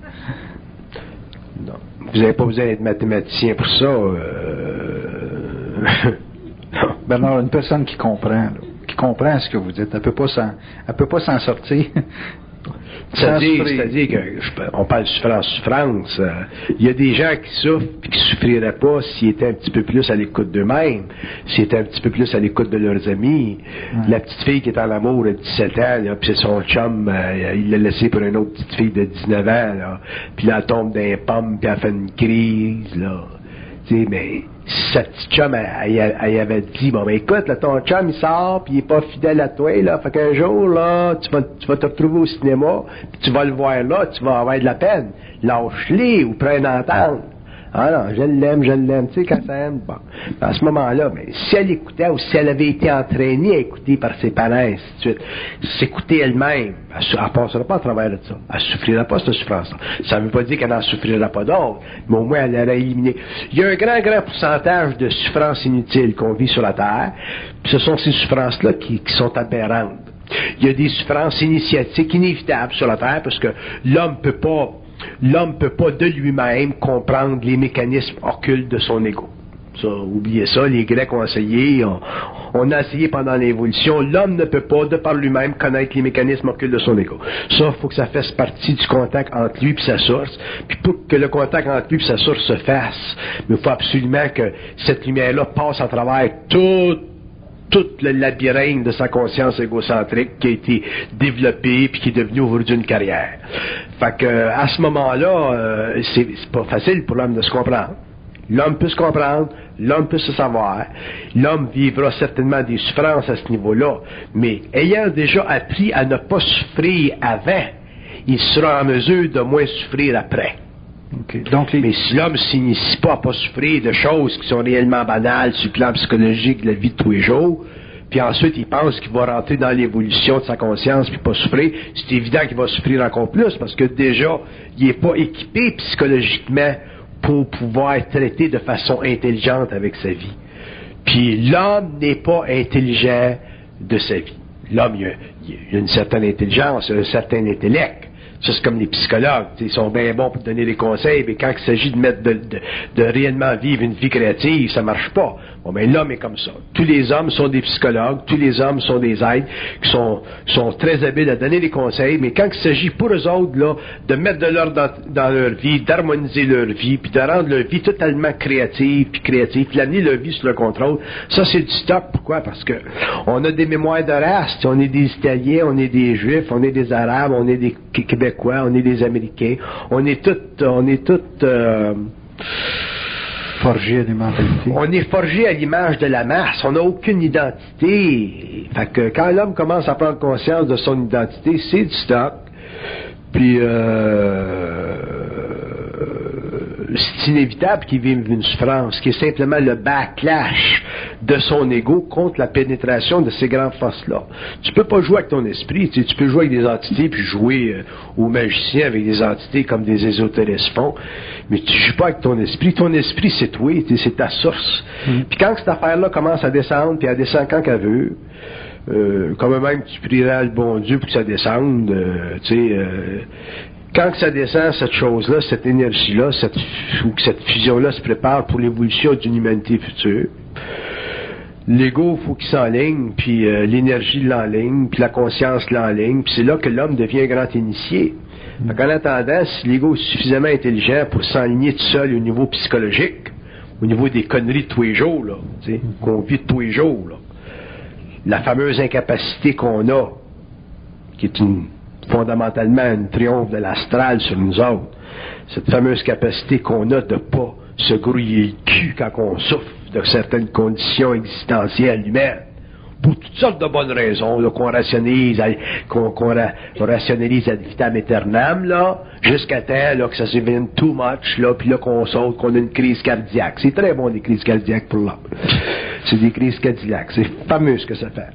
S2: Non. Vous n'avez pas besoin d'être mathématicien pour ça. Euh...
S1: non. Ben non, une personne qui comprend, là, qui comprend ce que vous dites, elle ne peut pas s'en, elle peut pas s'en sortir.
S2: C'est-à-dire, c'est-à-dire qu'on parle de souffrance-souffrance. Euh, il y a des gens qui souffrent et qui ne souffriraient pas s'ils étaient un petit peu plus à l'écoute d'eux-mêmes, s'ils étaient un petit peu plus à l'écoute de leurs amis. Mmh. La petite fille qui est en amour à dix-sept ans, là, puis c'est son chum, euh, il l'a laissé pour une autre petite fille de dix-neuf ans, là, puis là, elle tombe dans les pommes, puis elle fait une crise, là. Tu sais, mais si sa petite chum, elle, elle, elle avait dit, bon, ben écoute, là, ton chum, il sort, puis il est pas fidèle à toi, là, fait qu'un jour, là, tu vas, tu vas te retrouver au cinéma, puis tu vas le voir là, tu vas avoir de la peine. Lâche-les ou prends une entente. Ah non, je l'aime, je l'aime, tu sais, quand ça aime, bon. À ce moment-là, mais si elle écoutait ou si elle avait été entraînée à écouter par ses parents, et ainsi de suite, s'écouter elle-même, elle ne passera pas à travers de ça. Elle ne souffrira pas cette souffrance-là. Ça ne veut pas dire qu'elle n'en souffrira pas d'autres, mais au moins elle aurait éliminé. Il y a un grand, grand pourcentage de souffrances inutiles qu'on vit sur la Terre, puis ce sont ces souffrances-là qui, qui sont aberrantes. Il y a des souffrances initiatiques inévitables sur la Terre parce que l'homme peut pas, l'homme peut pas de lui-même comprendre les mécanismes occultes de son ego. Ça, oubliez ça, les Grecs ont essayé, on, on a essayé pendant l'évolution, l'homme ne peut pas de par lui-même connaître les mécanismes occultes de son ego. Ça, il faut que ça fasse partie du contact entre lui et sa source. Puis pour que le contact entre lui et sa source se fasse, il faut absolument que cette lumière-là passe à travers tout tout le labyrinthe de sa conscience égocentrique qui a été développé puis qui est devenu aujourd'hui une carrière. Fait que à ce moment-là, euh, c'est, c'est pas facile pour l'homme de se comprendre. L'homme peut se comprendre, l'homme peut se savoir, l'homme vivra certainement des souffrances à ce niveau-là, mais ayant déjà appris à ne pas souffrir avant, il sera en mesure de moins souffrir après.
S1: Okay. Donc, les...
S2: Mais si l'homme ne s'initie pas à ne pas souffrir de choses qui sont réellement banales sur le plan psychologique de la vie de tous les jours, puis ensuite il pense qu'il va rentrer dans l'évolution de sa conscience puis pas souffrir, c'est évident qu'il va souffrir encore plus parce que déjà, il n'est pas équipé psychologiquement pour pouvoir être traité de façon intelligente avec sa vie. Puis l'homme n'est pas intelligent de sa vie. L'homme, il a, il a une certaine intelligence, un certain intellect. Ça, c'est comme les psychologues. Ils sont bien bons pour donner des conseils, mais quand il s'agit de mettre de, de, de réellement vivre une vie créative, ça marche pas. Bon, ben l'homme est comme ça. Tous les hommes sont des psychologues, tous les hommes sont des êtres qui sont, sont très habiles à donner des conseils, mais quand il s'agit pour eux autres là, de mettre de l'ordre dans, dans leur vie, d'harmoniser leur vie, puis de rendre leur vie totalement créative, puis créative, puis d'amener leur vie sous le contrôle, ça c'est du stock. Pourquoi? Parce que on a des mémoires de race. On est des Italiens, on est des Juifs, on est des Arabes, on est des Québécois, on est des Américains, on est tous, on est tous euh,
S1: forgés à des mentalités.
S2: On est forgés à l'image de la masse, on n'a aucune identité. Fait que quand l'homme commence à prendre conscience de son identité, c'est du stock. Puis euh, c'est inévitable qu'il vive une souffrance, qui est simplement le backlash de son ego contre la pénétration de ces grandes forces-là. Tu peux pas jouer avec ton esprit, tu sais, tu peux jouer avec des entités, puis jouer euh, aux magiciens avec des entités comme des ésotéristes font, mais tu joues pas avec ton esprit. Ton esprit, c'est toi, c'est ta source. Mm. Puis quand cette affaire-là commence à descendre, puis elle descend quand qu'elle veut, euh, comme même tu prieras le bon Dieu pour que ça descende, euh, tu sais... Euh, quand que ça descend, cette chose-là, cette énergie-là, cette, ou que cette fusion-là se prépare pour l'évolution d'une humanité future, l'ego, il faut qu'il s'enligne, puis euh, l'énergie l'enligne, puis la conscience l'enligne, puis c'est là que l'homme devient un grand initié. Donc, en attendant, si l'ego est suffisamment intelligent pour s'enligner tout seul au niveau psychologique, au niveau des conneries de tous les jours, là, tu sais, qu'on vit de tous les jours, là, la fameuse incapacité qu'on a, qui est une fondamentalement un triomphe de l'astral sur nous autres. Cette fameuse capacité qu'on a de ne pas se grouiller le cul quand on souffre de certaines conditions existentielles humaines. Pour toutes sortes de bonnes raisons, là, qu'on rationalise, qu'on, qu'on, ra, qu'on rationalise ad vitam aeternam, là, jusqu'à temps, là, que ça se devienne too much, là, puis là, qu'on saute, qu'on a une crise cardiaque. C'est très bon, des crises cardiaques pour l'homme. C'est des crises cardiaques. C'est fameux ce que ça fait.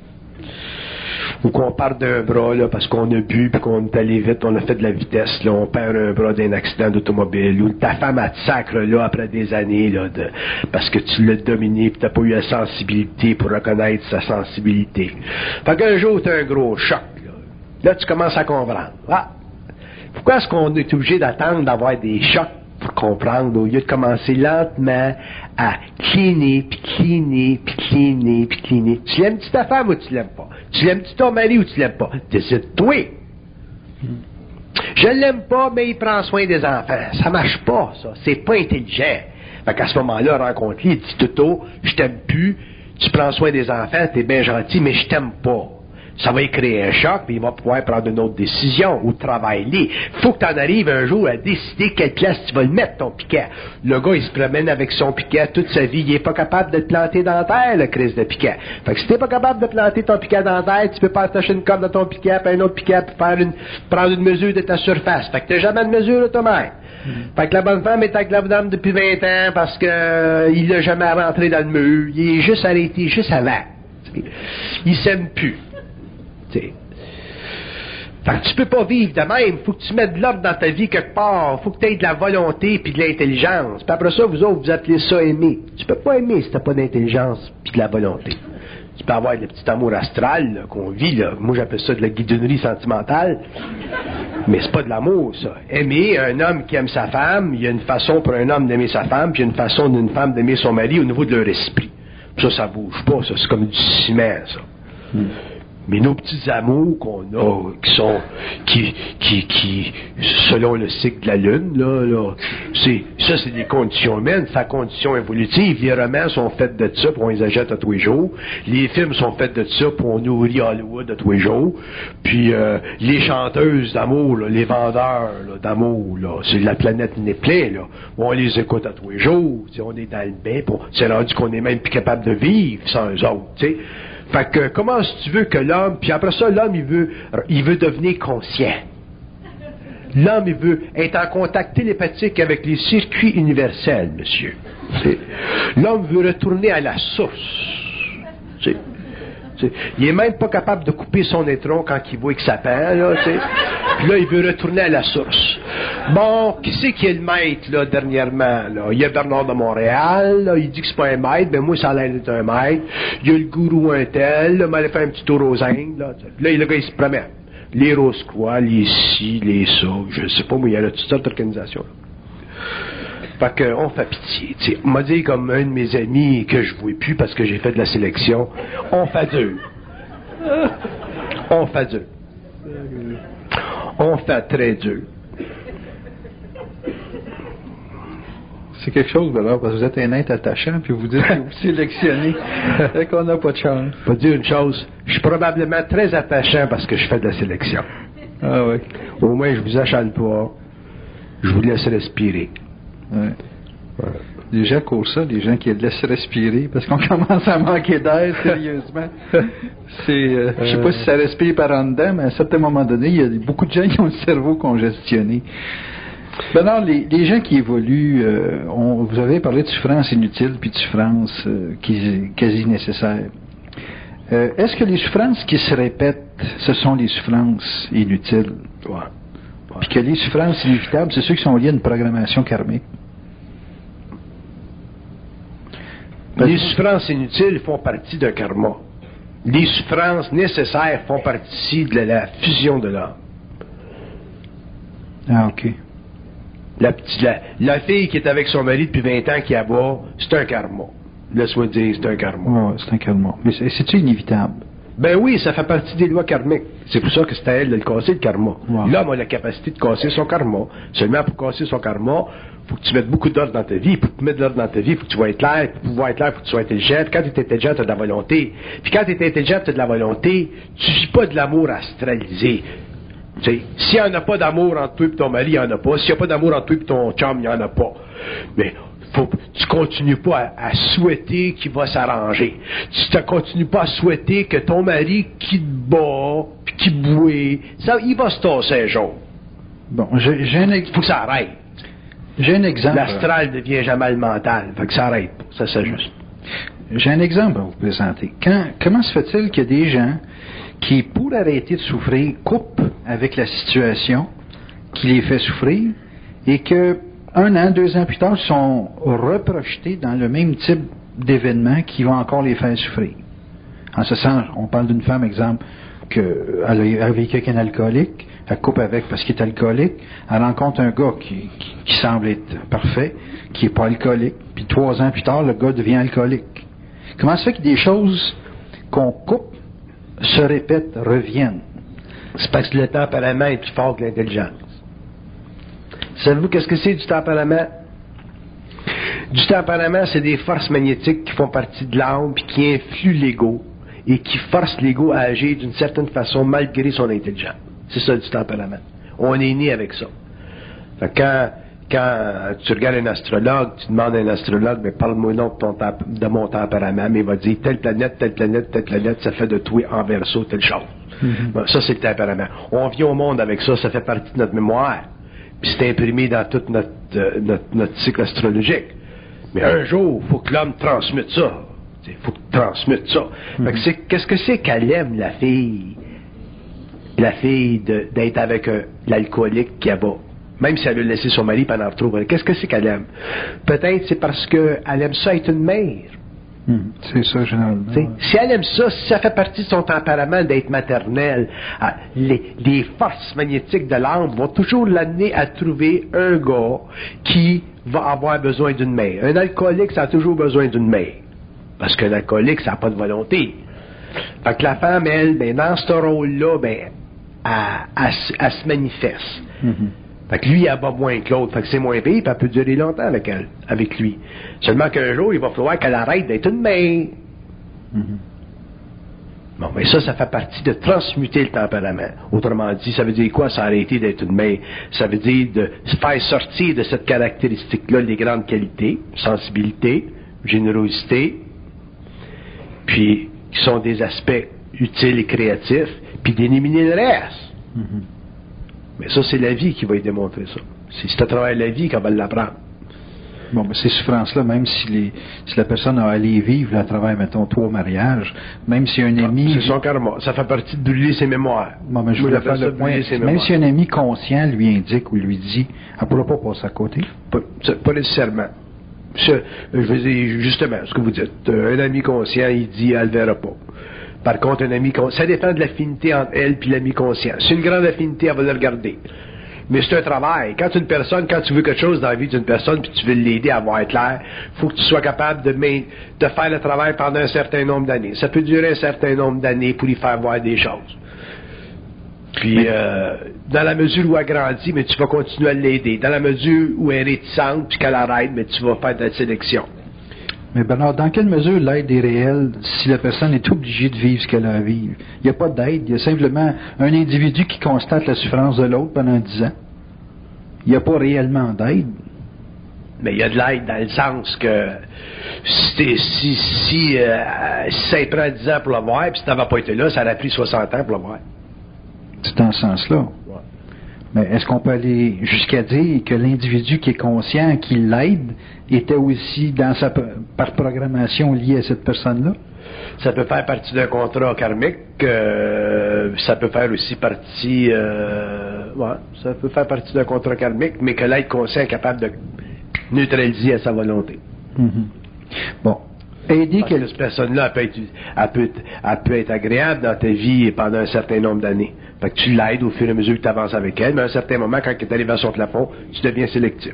S2: Ou qu'on part d'un bras, là, parce qu'on a bu, puis qu'on est allé vite, on a fait de la vitesse, là, on perd un bras d'un accident d'automobile, ou ta femme, elle te sacre, là, après des années, là, de, parce que tu l'as dominé, puis t'as pas eu la sensibilité pour reconnaître sa sensibilité. Fait qu'un jour, t'as un gros choc, là. Là, tu commences à comprendre. Ah! Pourquoi est-ce qu'on est obligé d'attendre d'avoir des chocs pour comprendre, au lieu de commencer lentement à cleaner, puis cleaner, puis cleaner, puis cleaner? Tu l'aimes-tu ta femme ou tu l'aimes pas? Tu l'aimes-tu ton mari ou tu l'aimes pas? Décide-toi. Hmm. Je l'aime pas, mais il prend soin des enfants. Ça marche pas, ça. C'est pas intelligent. Fait qu'à ce moment-là, rencontre-lui, il dit Toto, je t'aime plus, tu prends soin des enfants, t'es bien gentil, mais je t'aime pas. Ça va y créer un choc, puis il va pouvoir prendre une autre décision ou travailler. Faut que tu en arrives un jour à décider quelle place tu vas le mettre, ton piquet. Le gars, il se promène avec son piquet toute sa vie. Il est pas capable de te planter dans la terre, le crise de piquet. Fait que si t'es pas capable de planter ton piquet dans la terre, tu peux pas attacher une corde à ton piquet, puis un autre piquet, puis faire une, prendre une mesure de ta surface. Fait que t'as jamais de mesure automate. Mm. Fait que la bonne femme est avec la dame depuis vingt ans parce que euh, il l'a jamais rentré dans le mur. Il est juste arrêté, juste avant. T'sais. Il s'aime plus. T'sais. Fait que tu peux pas vivre de même. Faut que tu mettes de l'ordre dans ta vie quelque part. Faut que tu aies de la volonté puis de l'intelligence. Puis après ça, vous autres, vous appelez ça aimer. Tu peux pas aimer si t'as pas d'intelligence puis de la volonté. Tu peux avoir le petit amour astral là, qu'on vit, là. Moi j'appelle ça de la guidonnerie sentimentale. Mais c'est pas de l'amour, ça. Aimer, un homme qui aime sa femme, il y a une façon pour un homme d'aimer sa femme, puis il y a une façon d'une femme d'aimer son mari au niveau de leur esprit. Ça, ça bouge pas, ça. C'est comme du ciment, ça. Mm. Mais nos petits amours qu'on a, qui sont, qui, qui, qui, selon le cycle de la Lune, là, là, c'est, ça, c'est des conditions humaines, c'est la condition évolutive. Les romans sont faits de ça, puis on les achète à tous les jours. Les films sont faits de ça, puis on nourrit Hollywood à tous les jours. Puis, euh, les chanteuses d'amour, là, les vendeurs, là, d'amour, là, c'est la planète Néplé, là. On les écoute à tous les jours. T'sais, on est dans le bain, puis c'est rendu qu'on est même plus capable de vivre sans eux autres, tu sais. Fait que, comment si tu veux que l'homme, puis après ça, l'homme, il veut, il veut devenir conscient. L'homme, il veut être en contact télépathique avec les circuits universels, monsieur. T'sais. L'homme veut retourner à la source. T'sais. T'sais. Il est même pas capable de couper son étron quand il voit que ça pend, là, t'sais. Puis là, il veut retourner à la source. Bon, qui c'est qui est le maître, là, dernièrement, là? Il y a Bernard de Montréal, là, il dit que c'est pas un maître, ben moi, ça a l'air d'être un maître. Il y a le gourou un tel, là, m'allait faire un petit tour aux Indes, là. Là, le gars, il se promène. Les Rose-Croix, les ci, les ça, je sais pas, mais il y a là, toutes sortes d'organisations, là. Fait qu'on fait pitié, tu sais. On m'a dit comme un de mes amis que je vois plus parce que j'ai fait de la sélection, on fait deux. On fait deux. On fait très dur.
S1: C'est quelque chose, alors, parce que vous êtes un être attachant, puis vous dites que vous sélectionnez, et qu'on n'a pas de chance.
S2: Je peux dire une chose, je suis probablement très attachant parce que je fais de la sélection.
S1: Ah oui.
S2: Au moins, je vous achale pas, je vous laisse respirer.
S1: Ouais. Ouais. Les gens courent ça, les gens qui laissent respirer, parce qu'on commence à manquer d'air, sérieusement. C'est, euh, je sais pas si ça respire par en dedans, mais à un certain moment donné, il y a beaucoup de gens qui ont le cerveau congestionné. Bernard, les, les gens qui évoluent, euh, on, vous avez parlé de souffrance inutile, puis de souffrance euh, qui, quasi nécessaire. Euh, est-ce que les souffrances qui se répètent, ce sont les souffrances inutiles?
S2: Ouais. Ouais.
S1: Puis que les souffrances inévitables, c'est ceux qui sont liés à une programmation karmique?
S2: Les souffrances inutiles font partie d'un karma. Les souffrances nécessaires font partie de la, la fusion de l'âme.
S1: Ah, OK.
S2: La, petite, la, la fille qui est avec son mari depuis vingt ans qui aboie, c'est un karma. Laisse-moi dire, c'est un karma.
S1: Oui, c'est un karma. Mais c'est, c'est-tu inévitable?
S2: Ben oui, ça fait partie des lois karmiques. C'est pour ça que c'est à elle de le casser, le karma. Wow. L'homme a la capacité de casser son karma. Seulement pour casser son karma, faut que tu mettes beaucoup d'ordre dans ta vie. Pour mettre de l'ordre dans ta vie, faut que tu vas être clair. Pour pouvoir être clair, faut que tu sois intelligent. Puis quand tu es intelligent, tu as de la volonté. Puis quand tu es intelligent, tu as de la volonté, tu vis pas de l'amour astralisé. S'il n'y en a pas d'amour entre toi et ton mari, il n'y en a pas. S'il n'y a pas d'amour entre toi et ton chum, il n'y en a pas. Mais faut, tu continues pas à, à souhaiter qu'il va s'arranger. Tu ne continues pas à souhaiter que ton mari qui te bat, puis qui boit, ça, il va se tasser un jour.
S1: Bon, j'ai, j'ai un ex...
S2: faut que ça arrête.
S1: J'ai un exemple.
S2: L'astral ne devient jamais le mental. Fait que ça arrête. Ça s'ajuste.
S1: J'ai un exemple à vous présenter. Quand, comment se fait-il qu'il y a des gens qui, pour arrêter de souffrir, coupent avec la situation qui les fait souffrir et que un an, deux ans plus tard, sont reprojetés dans le même type d'événement qui va encore les faire souffrir. En ce sens, on parle d'une femme, exemple, qu'elle a vécu avec un alcoolique, elle coupe avec parce qu'il est alcoolique, elle rencontre un gars qui, qui, qui semble être parfait, qui n'est pas alcoolique, puis trois ans plus tard, le gars devient alcoolique. Comment ça fait que des choses qu'on coupe se répètent, reviennent?
S2: C'est parce que le tempérament est plus fort que l'intelligence. Savez-vous qu'est-ce que c'est du tempérament? Du tempérament, c'est des forces magnétiques qui font partie de l'âme puis qui influent l'ego et qui force l'ego à agir d'une certaine façon malgré son intelligence. C'est ça du tempérament. On est né avec ça. Fait que quand, quand tu regardes un astrologue, tu demandes à un astrologue, mais parle-moi donc de, ton de mon tempérament, mais il va dire telle planète, telle planète, telle planète, ça fait de toi en verso telle chose. Mm-hmm. Bon, ça, c'est le tempérament. On vient au monde avec ça, ça fait partie de notre mémoire. Puis c'est imprimé dans tout notre, euh, notre, notre cycle astrologique. Mais un jour, il faut que l'homme transmette ça. Il faut qu'il transmette ça. Mm-hmm. Fait que c'est, qu'est-ce que c'est qu'elle aime, la fille? La fille de, d'être avec un, l'alcoolique qui abat. Même si elle a laissé son mari pendant retrouver. Qu'est-ce que c'est qu'elle aime? Peut-être c'est parce qu'elle aime ça être une mère.
S1: Mmh, c'est ça, généralement.
S2: T'sais, si elle aime ça, si ça fait partie de son tempérament d'être maternelle, ah, les, les forces magnétiques de l'âme vont toujours l'amener à trouver un gars qui va avoir besoin d'une mère. Un alcoolique, ça a toujours besoin d'une mère. Parce qu'un alcoolique, ça n'a pas de volonté. Fait que la femme, elle, ben, dans ce rôle-là, ben, elle, elle, elle, elle se manifeste. Mmh. Fait que lui, elle bat moins que l'autre. Fait que c'est moins pire, puis elle peut durer longtemps avec elle, avec lui. Seulement qu'un jour, il va falloir qu'elle arrête d'être une mère. Mm-hmm. Bon, mais ça, ça fait partie de transmuter le tempérament. Autrement dit, ça veut dire quoi, s'arrêter d'être une mère? Ça veut dire de se faire sortir de cette caractéristique-là les grandes qualités, sensibilité, générosité, puis qui sont des aspects utiles et créatifs, puis d'éliminer le reste. Mm-hmm. Mais ça, c'est la vie qui va y démontrer ça. C'est à travers la vie qu'on va l'apprendre.
S1: Bon, mais ces souffrances-là, même si, les, si la personne a à les vivre à travers, mettons, trois mariages, même si un ami...
S2: C'est son karma. Ça fait partie de brûler ses mémoires.
S1: Bon, mais je voulais faire le point. Même si un ami conscient lui indique ou lui dit, elle ne pourra pas passer à côté?
S2: Pas, pas nécessairement. Je, je veux dire, justement, ce que vous dites. Un ami conscient, il dit, elle ne le verra pas. Par contre, un ami conscient, ça dépend de l'affinité entre elle et l'ami conscient. Si une grande affinité, elle va le regarder. Mais c'est un travail. Quand une personne, quand tu veux quelque chose dans la vie d'une personne, puis tu veux l'aider à voir clair, il faut que tu sois capable de, de faire le travail pendant un certain nombre d'années. Ça peut durer un certain nombre d'années pour lui faire voir des choses. Puis, mais, euh, dans la mesure où elle grandit, mais tu vas continuer à l'aider. Dans la mesure où elle est réticente, puis qu'elle arrête, mais tu vas faire de la sélection.
S1: Mais Bernard, dans quelle mesure l'aide est réelle si la personne est obligée de vivre ce qu'elle a à vivre? Il n'y a pas d'aide, il y a simplement un individu qui constate la souffrance de l'autre pendant dix ans. Il n'y a pas réellement d'aide.
S2: Mais il y a de l'aide dans le sens que si, si, si, euh, si ça prend dix ans pour le voir, puis si tu n'avais pas été là, ça aurait pris soixante ans pour le voir.
S1: C'est dans ce sens-là.
S2: Ouais.
S1: Mais est-ce qu'on peut aller jusqu'à dire que l'individu qui est conscient, qui l'aide, était aussi dans sa par programmation liée à cette personne-là?
S2: Ça peut faire partie d'un contrat karmique, euh, ça peut faire aussi partie euh, ouais, ça peut faire partie d'un contrat karmique, mais que l'être conscient est capable de neutraliser à sa volonté.
S1: Mm-hmm. Bon. Aider
S2: Parce quel... que cette personne-là, elle peut, être, elle, peut, elle peut être agréable dans ta vie pendant un certain nombre d'années. Fait que tu l'aides au fur et à mesure que tu avances avec elle, mais à un certain moment, quand elle est arrivée à son plafond, tu deviens sélectif.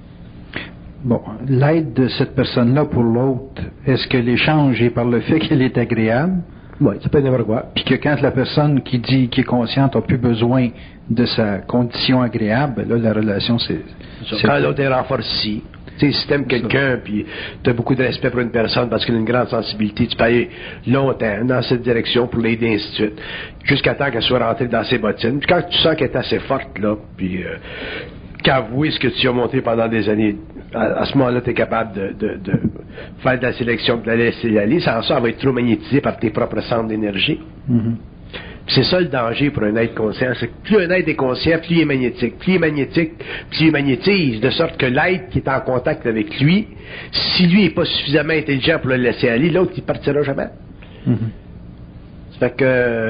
S1: Bon, l'aide de cette personne-là pour l'autre, est-ce que l'échange est par le fait qu'elle est agréable?
S2: Oui, ça peut être n'importe quoi.
S1: Puis que quand la personne qui dit, qui est consciente, n'a plus besoin de sa condition agréable, là, la relation, c'est...
S2: c'est quand l'autre est renforcée. Tu sais, si t'aimes quelqu'un, puis tu as beaucoup de respect pour une personne parce qu'elle a une grande sensibilité, tu peux aller longtemps dans cette direction pour l'aider, ainsi de suite, jusqu'à temps qu'elle soit rentrée dans ses bottines. Puis quand tu sens qu'elle est assez forte, là, puis euh, qu'avouer ce que tu as montré pendant des années, à, à ce moment-là, tu es capable de, de, de faire de la sélection, de la laisser aller. Sans ça, elle va être trop magnétisée par tes propres centres d'énergie.
S1: Mm-hmm.
S2: C'est ça le danger pour un être conscient, c'est que plus un être est conscient, plus il est magnétique. Plus il est magnétique, plus il magnétise, de sorte que l'être qui est en contact avec lui, si lui n'est pas suffisamment intelligent pour le laisser aller, l'autre il partira jamais. Mm-hmm. Ça fait que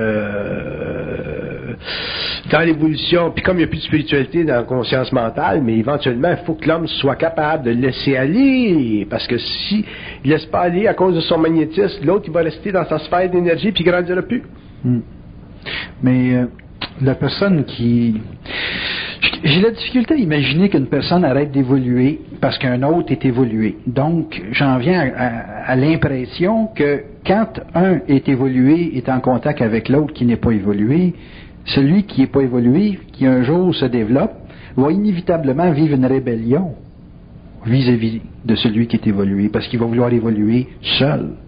S2: euh, dans l'évolution, puis comme il n'y a plus de spiritualité dans la conscience mentale, mais éventuellement, il faut que l'homme soit capable de le laisser aller, parce que si il ne laisse pas aller à cause de son magnétisme, l'autre il va rester dans sa sphère d'énergie puis il ne grandira plus.
S1: Mm. Mais euh, la personne qui... J'ai la difficulté à imaginer qu'une personne arrête d'évoluer parce qu'un autre est évolué. Donc, j'en viens à, à, à l'impression que quand un est évolué, est en contact avec l'autre qui n'est pas évolué, celui qui n'est pas évolué, qui un jour se développe, va inévitablement vivre une rébellion vis-à-vis de celui qui est évolué, parce qu'il va vouloir évoluer seul.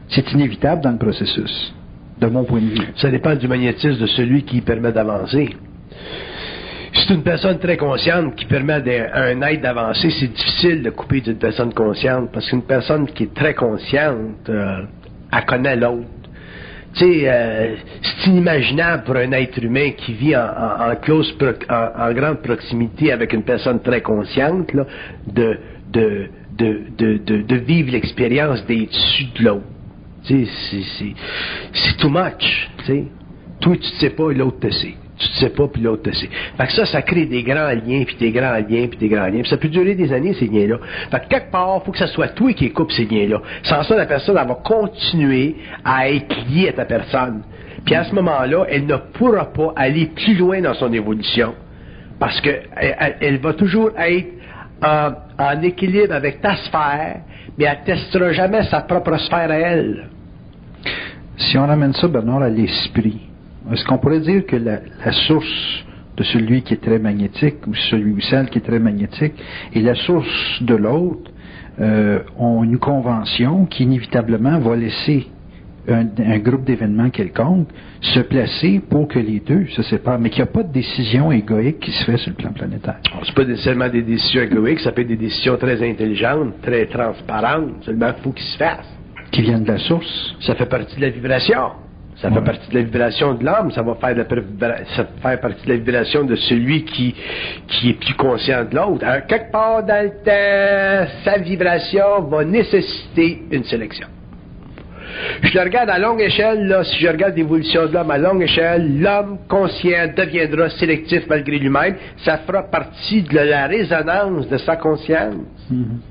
S1: C'est inévitable dans le processus, de mon point de vue.
S2: Ça dépend du magnétisme de celui qui permet d'avancer. Si c'est une personne très consciente qui permet à un être d'avancer, c'est difficile de couper d'une personne consciente, parce qu'une personne qui est très consciente, euh, elle connaît l'autre. Tu sais, euh, c'est inimaginable pour un être humain qui vit en, en, en close, pro, en, en grande proximité avec une personne très consciente, là, de, de, de, de, de, de vivre l'expérience d'être su de l'autre. Tu sais, c'est, c'est, c'est too much, tu sais. Toi, tu ne sais pas et l'autre te sait. Tu ne sais pas, puis l'autre te sait. Fait que ça, ça crée des grands liens, puis des grands liens, puis des grands liens. Puis ça peut durer des années, ces liens-là. Fait que quelque part, il faut que ça soit toi qui coupe ces liens-là. Sans ça, la personne, elle va continuer à être liée à ta personne. Puis à ce moment-là, elle ne pourra pas aller plus loin dans son évolution. Parce que elle, elle va toujours être en, en équilibre avec ta sphère, mais elle ne testera jamais sa propre sphère à elle.
S1: Si on ramène ça, Bernard, à l'esprit, est-ce qu'on pourrait dire que la, la source de celui qui est très magnétique, ou celui ou celle qui est très magnétique, et la source de l'autre euh, ont une convention qui inévitablement va laisser un, un groupe d'événements quelconque se placer pour que les deux se séparent, mais qu'il n'y a pas de décision égoïque qui se fait sur le plan planétaire.
S2: Ce n'est pas nécessairement des décisions égoïques, ça peut être des décisions très intelligentes, très transparentes, seulement il faut qu'ils se fassent.
S1: Qui viennent de la source.
S2: Ça fait partie de la vibration. Ça ouais. fait partie de la vibration de l'âme, ça va faire, de la, ça fait partie de la vibration de celui qui, qui est plus conscient de l'autre. Alors, quelque part dans le temps, sa vibration va nécessiter une sélection. Je le regarde à longue échelle, là, si je regarde l'évolution de l'homme à longue échelle, l'homme conscient deviendra sélectif malgré lui-même, ça fera partie de la résonance de sa conscience. Mm-hmm.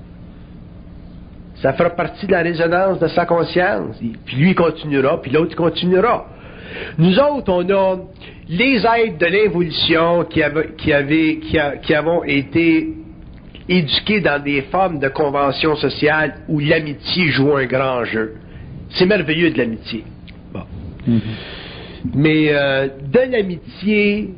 S2: Ça fera partie de la résonance de sa conscience. Puis lui continuera, puis l'autre continuera. Nous autres, on a les êtres de l'évolution qui, avaient, qui, avaient, qui, a, qui avons été éduqués dans des formes de conventions sociales où l'amitié joue un grand jeu. C'est merveilleux de l'amitié. Bon. Mm-hmm. Mais euh, de l'amitié,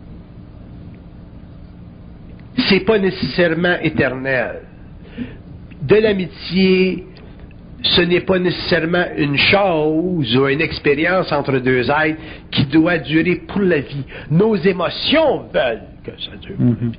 S2: c'est pas nécessairement éternel. De l'amitié, ce n'est pas nécessairement une chose ou une expérience entre deux êtres qui doit durer pour la vie. Nos émotions veulent que ça dure pour mm-hmm. la vie.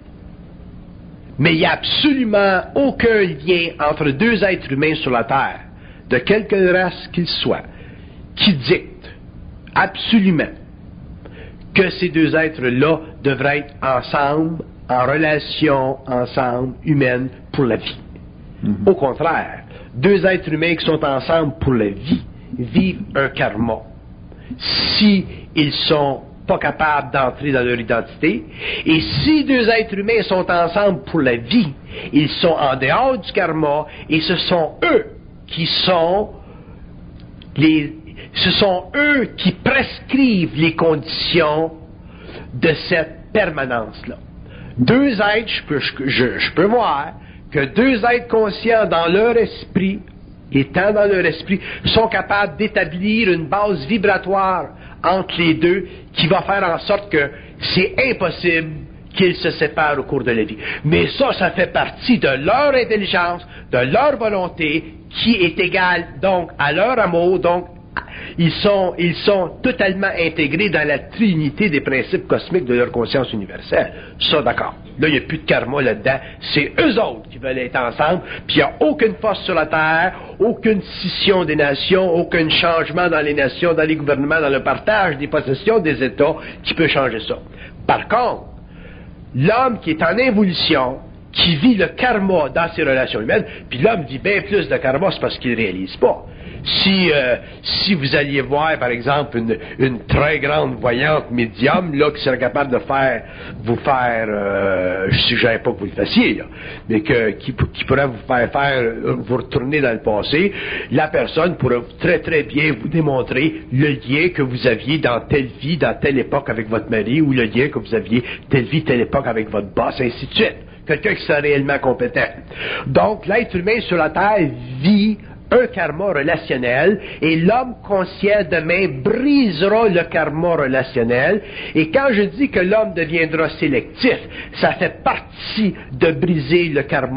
S2: Mais il n'y a absolument aucun lien entre deux êtres humains sur la Terre, de quelque race qu'ils soient, qui dicte absolument que ces deux êtres-là devraient être ensemble, en relation ensemble, humaine, pour la vie. Mm-hmm. Au contraire, deux êtres humains qui sont ensemble pour la vie vivent un karma. Si ils sont pas capables d'entrer dans leur identité, et si deux êtres humains sont ensemble pour la vie, ils sont en dehors du karma, et ce sont eux qui sont les, ce sont eux qui prescrivent les conditions de cette permanence-là. Deux êtres, je peux, je, je peux voir que deux êtres conscients dans leur esprit, étant dans leur esprit, sont capables d'établir une base vibratoire entre les deux qui va faire en sorte que c'est impossible qu'ils se séparent au cours de la vie. Mais ça, ça fait partie de leur intelligence, de leur volonté, qui est égale donc à leur amour, donc ils sont, ils sont totalement intégrés dans la trinité des principes cosmiques de leur conscience universelle. Ça, d'accord. Là, il n'y a plus de karma là-dedans. C'est eux autres qui veulent être ensemble, puis il n'y a aucune force sur la Terre, aucune scission des nations, aucun changement dans les nations, dans les gouvernements, dans le partage des possessions des États qui peut changer ça. Par contre, l'homme qui est en évolution, qui vit le karma dans ses relations humaines, puis l'homme vit bien plus de karma, c'est parce qu'il ne réalise pas. Si, euh, si vous alliez voir, par exemple, une, une très grande voyante médium, là, qui serait capable de faire, vous faire, euh, je suggère pas que vous le fassiez, là, mais que, qui, qui pourrait vous faire faire, vous retourner dans le passé, la personne pourrait très très bien vous démontrer le lien que vous aviez dans telle vie, dans telle époque avec votre mari, ou le lien que vous aviez telle vie, telle époque avec votre boss, ainsi de suite. Quelqu'un qui serait réellement compétent. Donc, l'être humain sur la Terre vit un karma relationnel, et l'homme conscient demain brisera le karma relationnel. Et quand je dis que l'homme deviendra sélectif, ça fait partie de briser le karma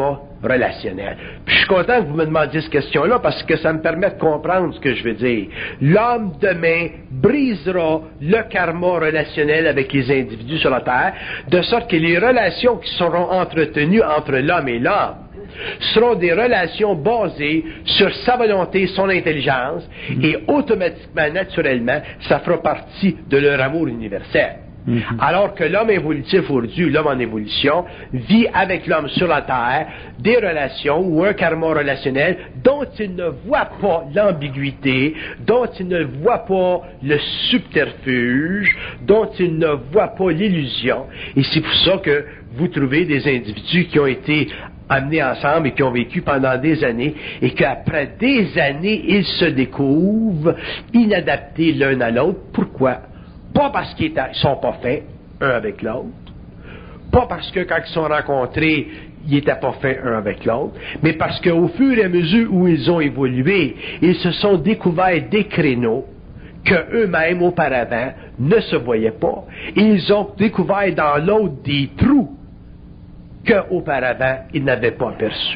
S2: relationnel. Puis je suis content que vous me demandiez cette question-là parce que ça me permet de comprendre ce que je veux dire. L'homme demain brisera le karma relationnel avec les individus sur la Terre, de sorte que les relations qui seront entretenues entre l'homme et l'homme seront des relations basées sur sa volonté, son intelligence, et automatiquement, naturellement, ça fera partie de leur amour universel. Mm-hmm. Alors que l'homme évolutif aujourd'hui, l'homme en évolution, vit avec l'homme sur la Terre des relations ou un karma relationnel dont il ne voit pas l'ambiguïté, dont il ne voit pas le subterfuge, dont il ne voit pas l'illusion. Et c'est pour ça que vous trouvez des individus qui ont été amenés ensemble et qui ont vécu pendant des années, et qu'après des années, ils se découvrent inadaptés l'un à l'autre. Pourquoi? Pas parce qu'ils ne sont pas faits, un avec l'autre, pas parce que quand ils se sont rencontrés, ils n'étaient pas faits un avec l'autre, mais parce qu'au fur et à mesure où ils ont évolué, ils se sont découverts des créneaux qu'eux-mêmes, auparavant, ne se voyaient pas. Et ils ont découvert dans l'autre des trous qu'auparavant, ils n'avaient pas aperçus.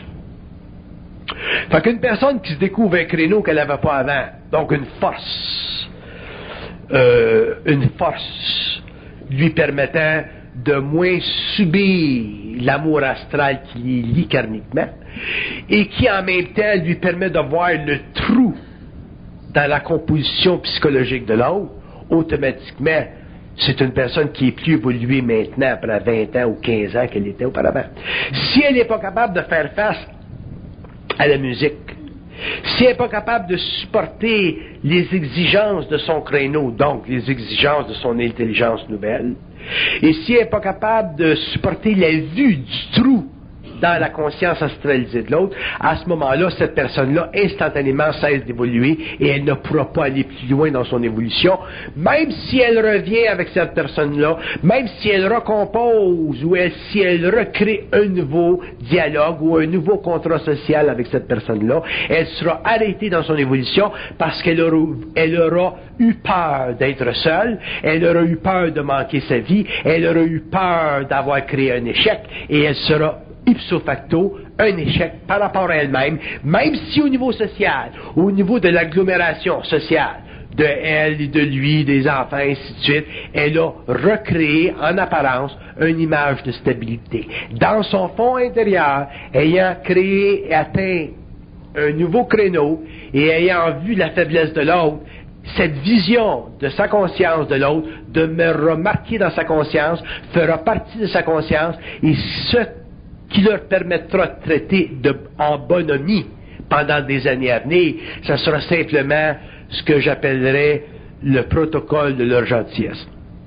S2: Fait qu'une personne qui se découvre un créneau qu'elle n'avait pas avant, donc une force, euh, une force lui permettant de moins subir l'amour astral qui les lie karmiquement, et qui en même temps lui permet de voir le trou dans la composition psychologique de l'autre, automatiquement, c'est une personne qui est plus évoluée maintenant, après vingt ans ou quinze ans qu'elle était auparavant. Si elle n'est pas capable de faire face à la musique, si elle n'est pas capable de supporter les exigences de son créneau, donc les exigences de son intelligence nouvelle, et si elle n'est pas capable de supporter la vue du trou dans la conscience astralisée de l'autre, à ce moment-là, cette personne-là, instantanément, cesse d'évoluer et elle ne pourra pas aller plus loin dans son évolution, même si elle revient avec cette personne-là, même si elle recompose ou elle, si elle recrée un nouveau dialogue ou un nouveau contrat social avec cette personne-là, elle sera arrêtée dans son évolution parce qu'elle aura, elle aura eu peur d'être seule, elle aura eu peur de manquer sa vie, elle aura eu peur d'avoir créé un échec et elle sera ipso facto, un échec par rapport à elle-même, même si au niveau social, au niveau de l'agglomération sociale, de elle et de lui, des enfants, ainsi de suite, elle a recréé en apparence une image de stabilité. Dans son fond intérieur, ayant créé et atteint un nouveau créneau et ayant vu la faiblesse de l'autre, cette vision de sa conscience de l'autre demeurera marquée dans sa conscience, fera partie de sa conscience, et ce qui leur permettra de traiter de, en bonhomie pendant des années à venir, ça sera simplement ce que j'appellerais le protocole de leur gentillesse.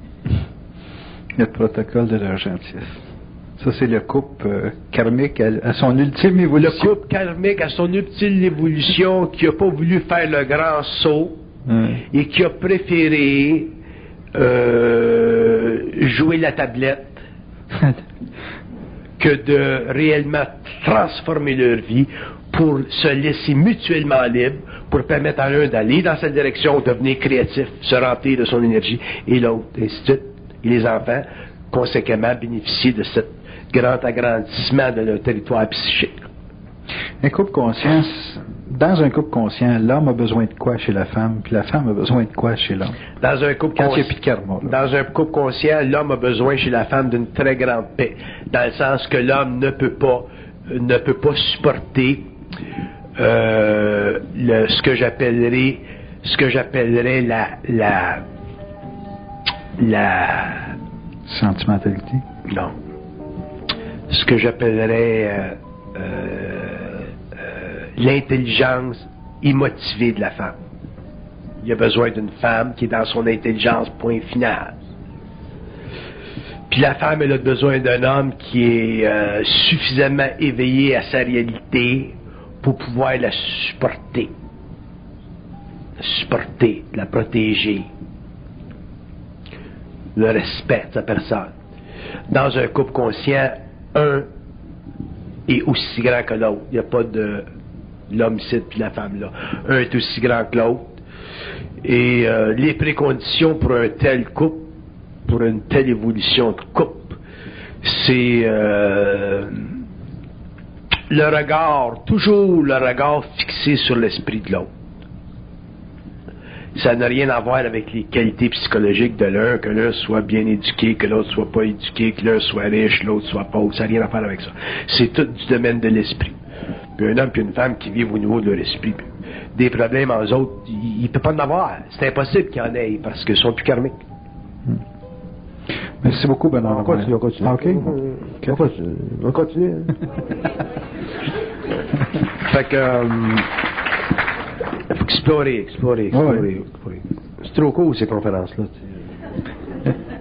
S1: Le protocole de leur gentillesse. Ça, c'est le couple euh, karmique à, à son ultime évolution.
S2: Le couple karmique à son ultime évolution qui n'a pas voulu faire le grand saut hum. et qui a préféré euh, jouer la tablette que de réellement transformer leur vie pour se laisser mutuellement libre, pour permettre à l'un d'aller dans cette direction, devenir créatif, se remplir de son énergie, et l'autre, ainsi de suite. Et les enfants, conséquemment, bénéficient de ce grand agrandissement de leur territoire psychique.
S1: Un couple conscience, dans un couple conscient, l'homme a besoin de quoi chez la femme, puis la femme a besoin de quoi chez l'homme?
S2: Dans un couple
S1: Quand il y a plus de karma, là.
S2: Dans un couple conscient, l'homme a besoin chez la femme d'une très grande paix, dans le sens que l'homme ne peut pas, ne peut pas supporter euh, le, ce que j'appellerais, ce que j'appellerais la, la, la
S1: sentimentalité.
S2: Non. Ce que j'appellerais euh, euh, l'intelligence immotivée de la femme. Il y a besoin d'une femme qui est dans son intelligence, point final. Puis la femme, elle a besoin d'un homme qui est euh, suffisamment éveillé à sa réalité pour pouvoir la supporter. La supporter, la protéger. Le respect de sa personne. Dans un couple conscient, un est aussi grand que l'autre. Il n'y a pas de l'homme ici puis la femme là. Un est aussi grand que l'autre. Et euh, les préconditions pour un tel couple, pour une telle évolution de couple, c'est euh, le regard, toujours le regard fixé sur l'esprit de l'autre. Ça n'a rien à voir avec les qualités psychologiques de l'un, que l'un soit bien éduqué, que l'autre soit pas éduqué, que l'un soit riche, l'autre soit pauvre. Ça n'a rien à faire avec ça. C'est tout du domaine de l'esprit. Puis un homme et une femme qui vivent au niveau de leur esprit, des problèmes aux autres, il ne peut pas en avoir. C'est impossible qu'il y en ait, parce qu'ils sont plus karmiques.
S1: Merci beaucoup, Bernard.
S2: On continue, on continue.
S1: Ah, OK.
S2: On continue. On continue. Fait que... Euh, faut explorer, explorer, explorer,
S1: Ouais.
S2: explorer. C'est trop court, ces conférences-là.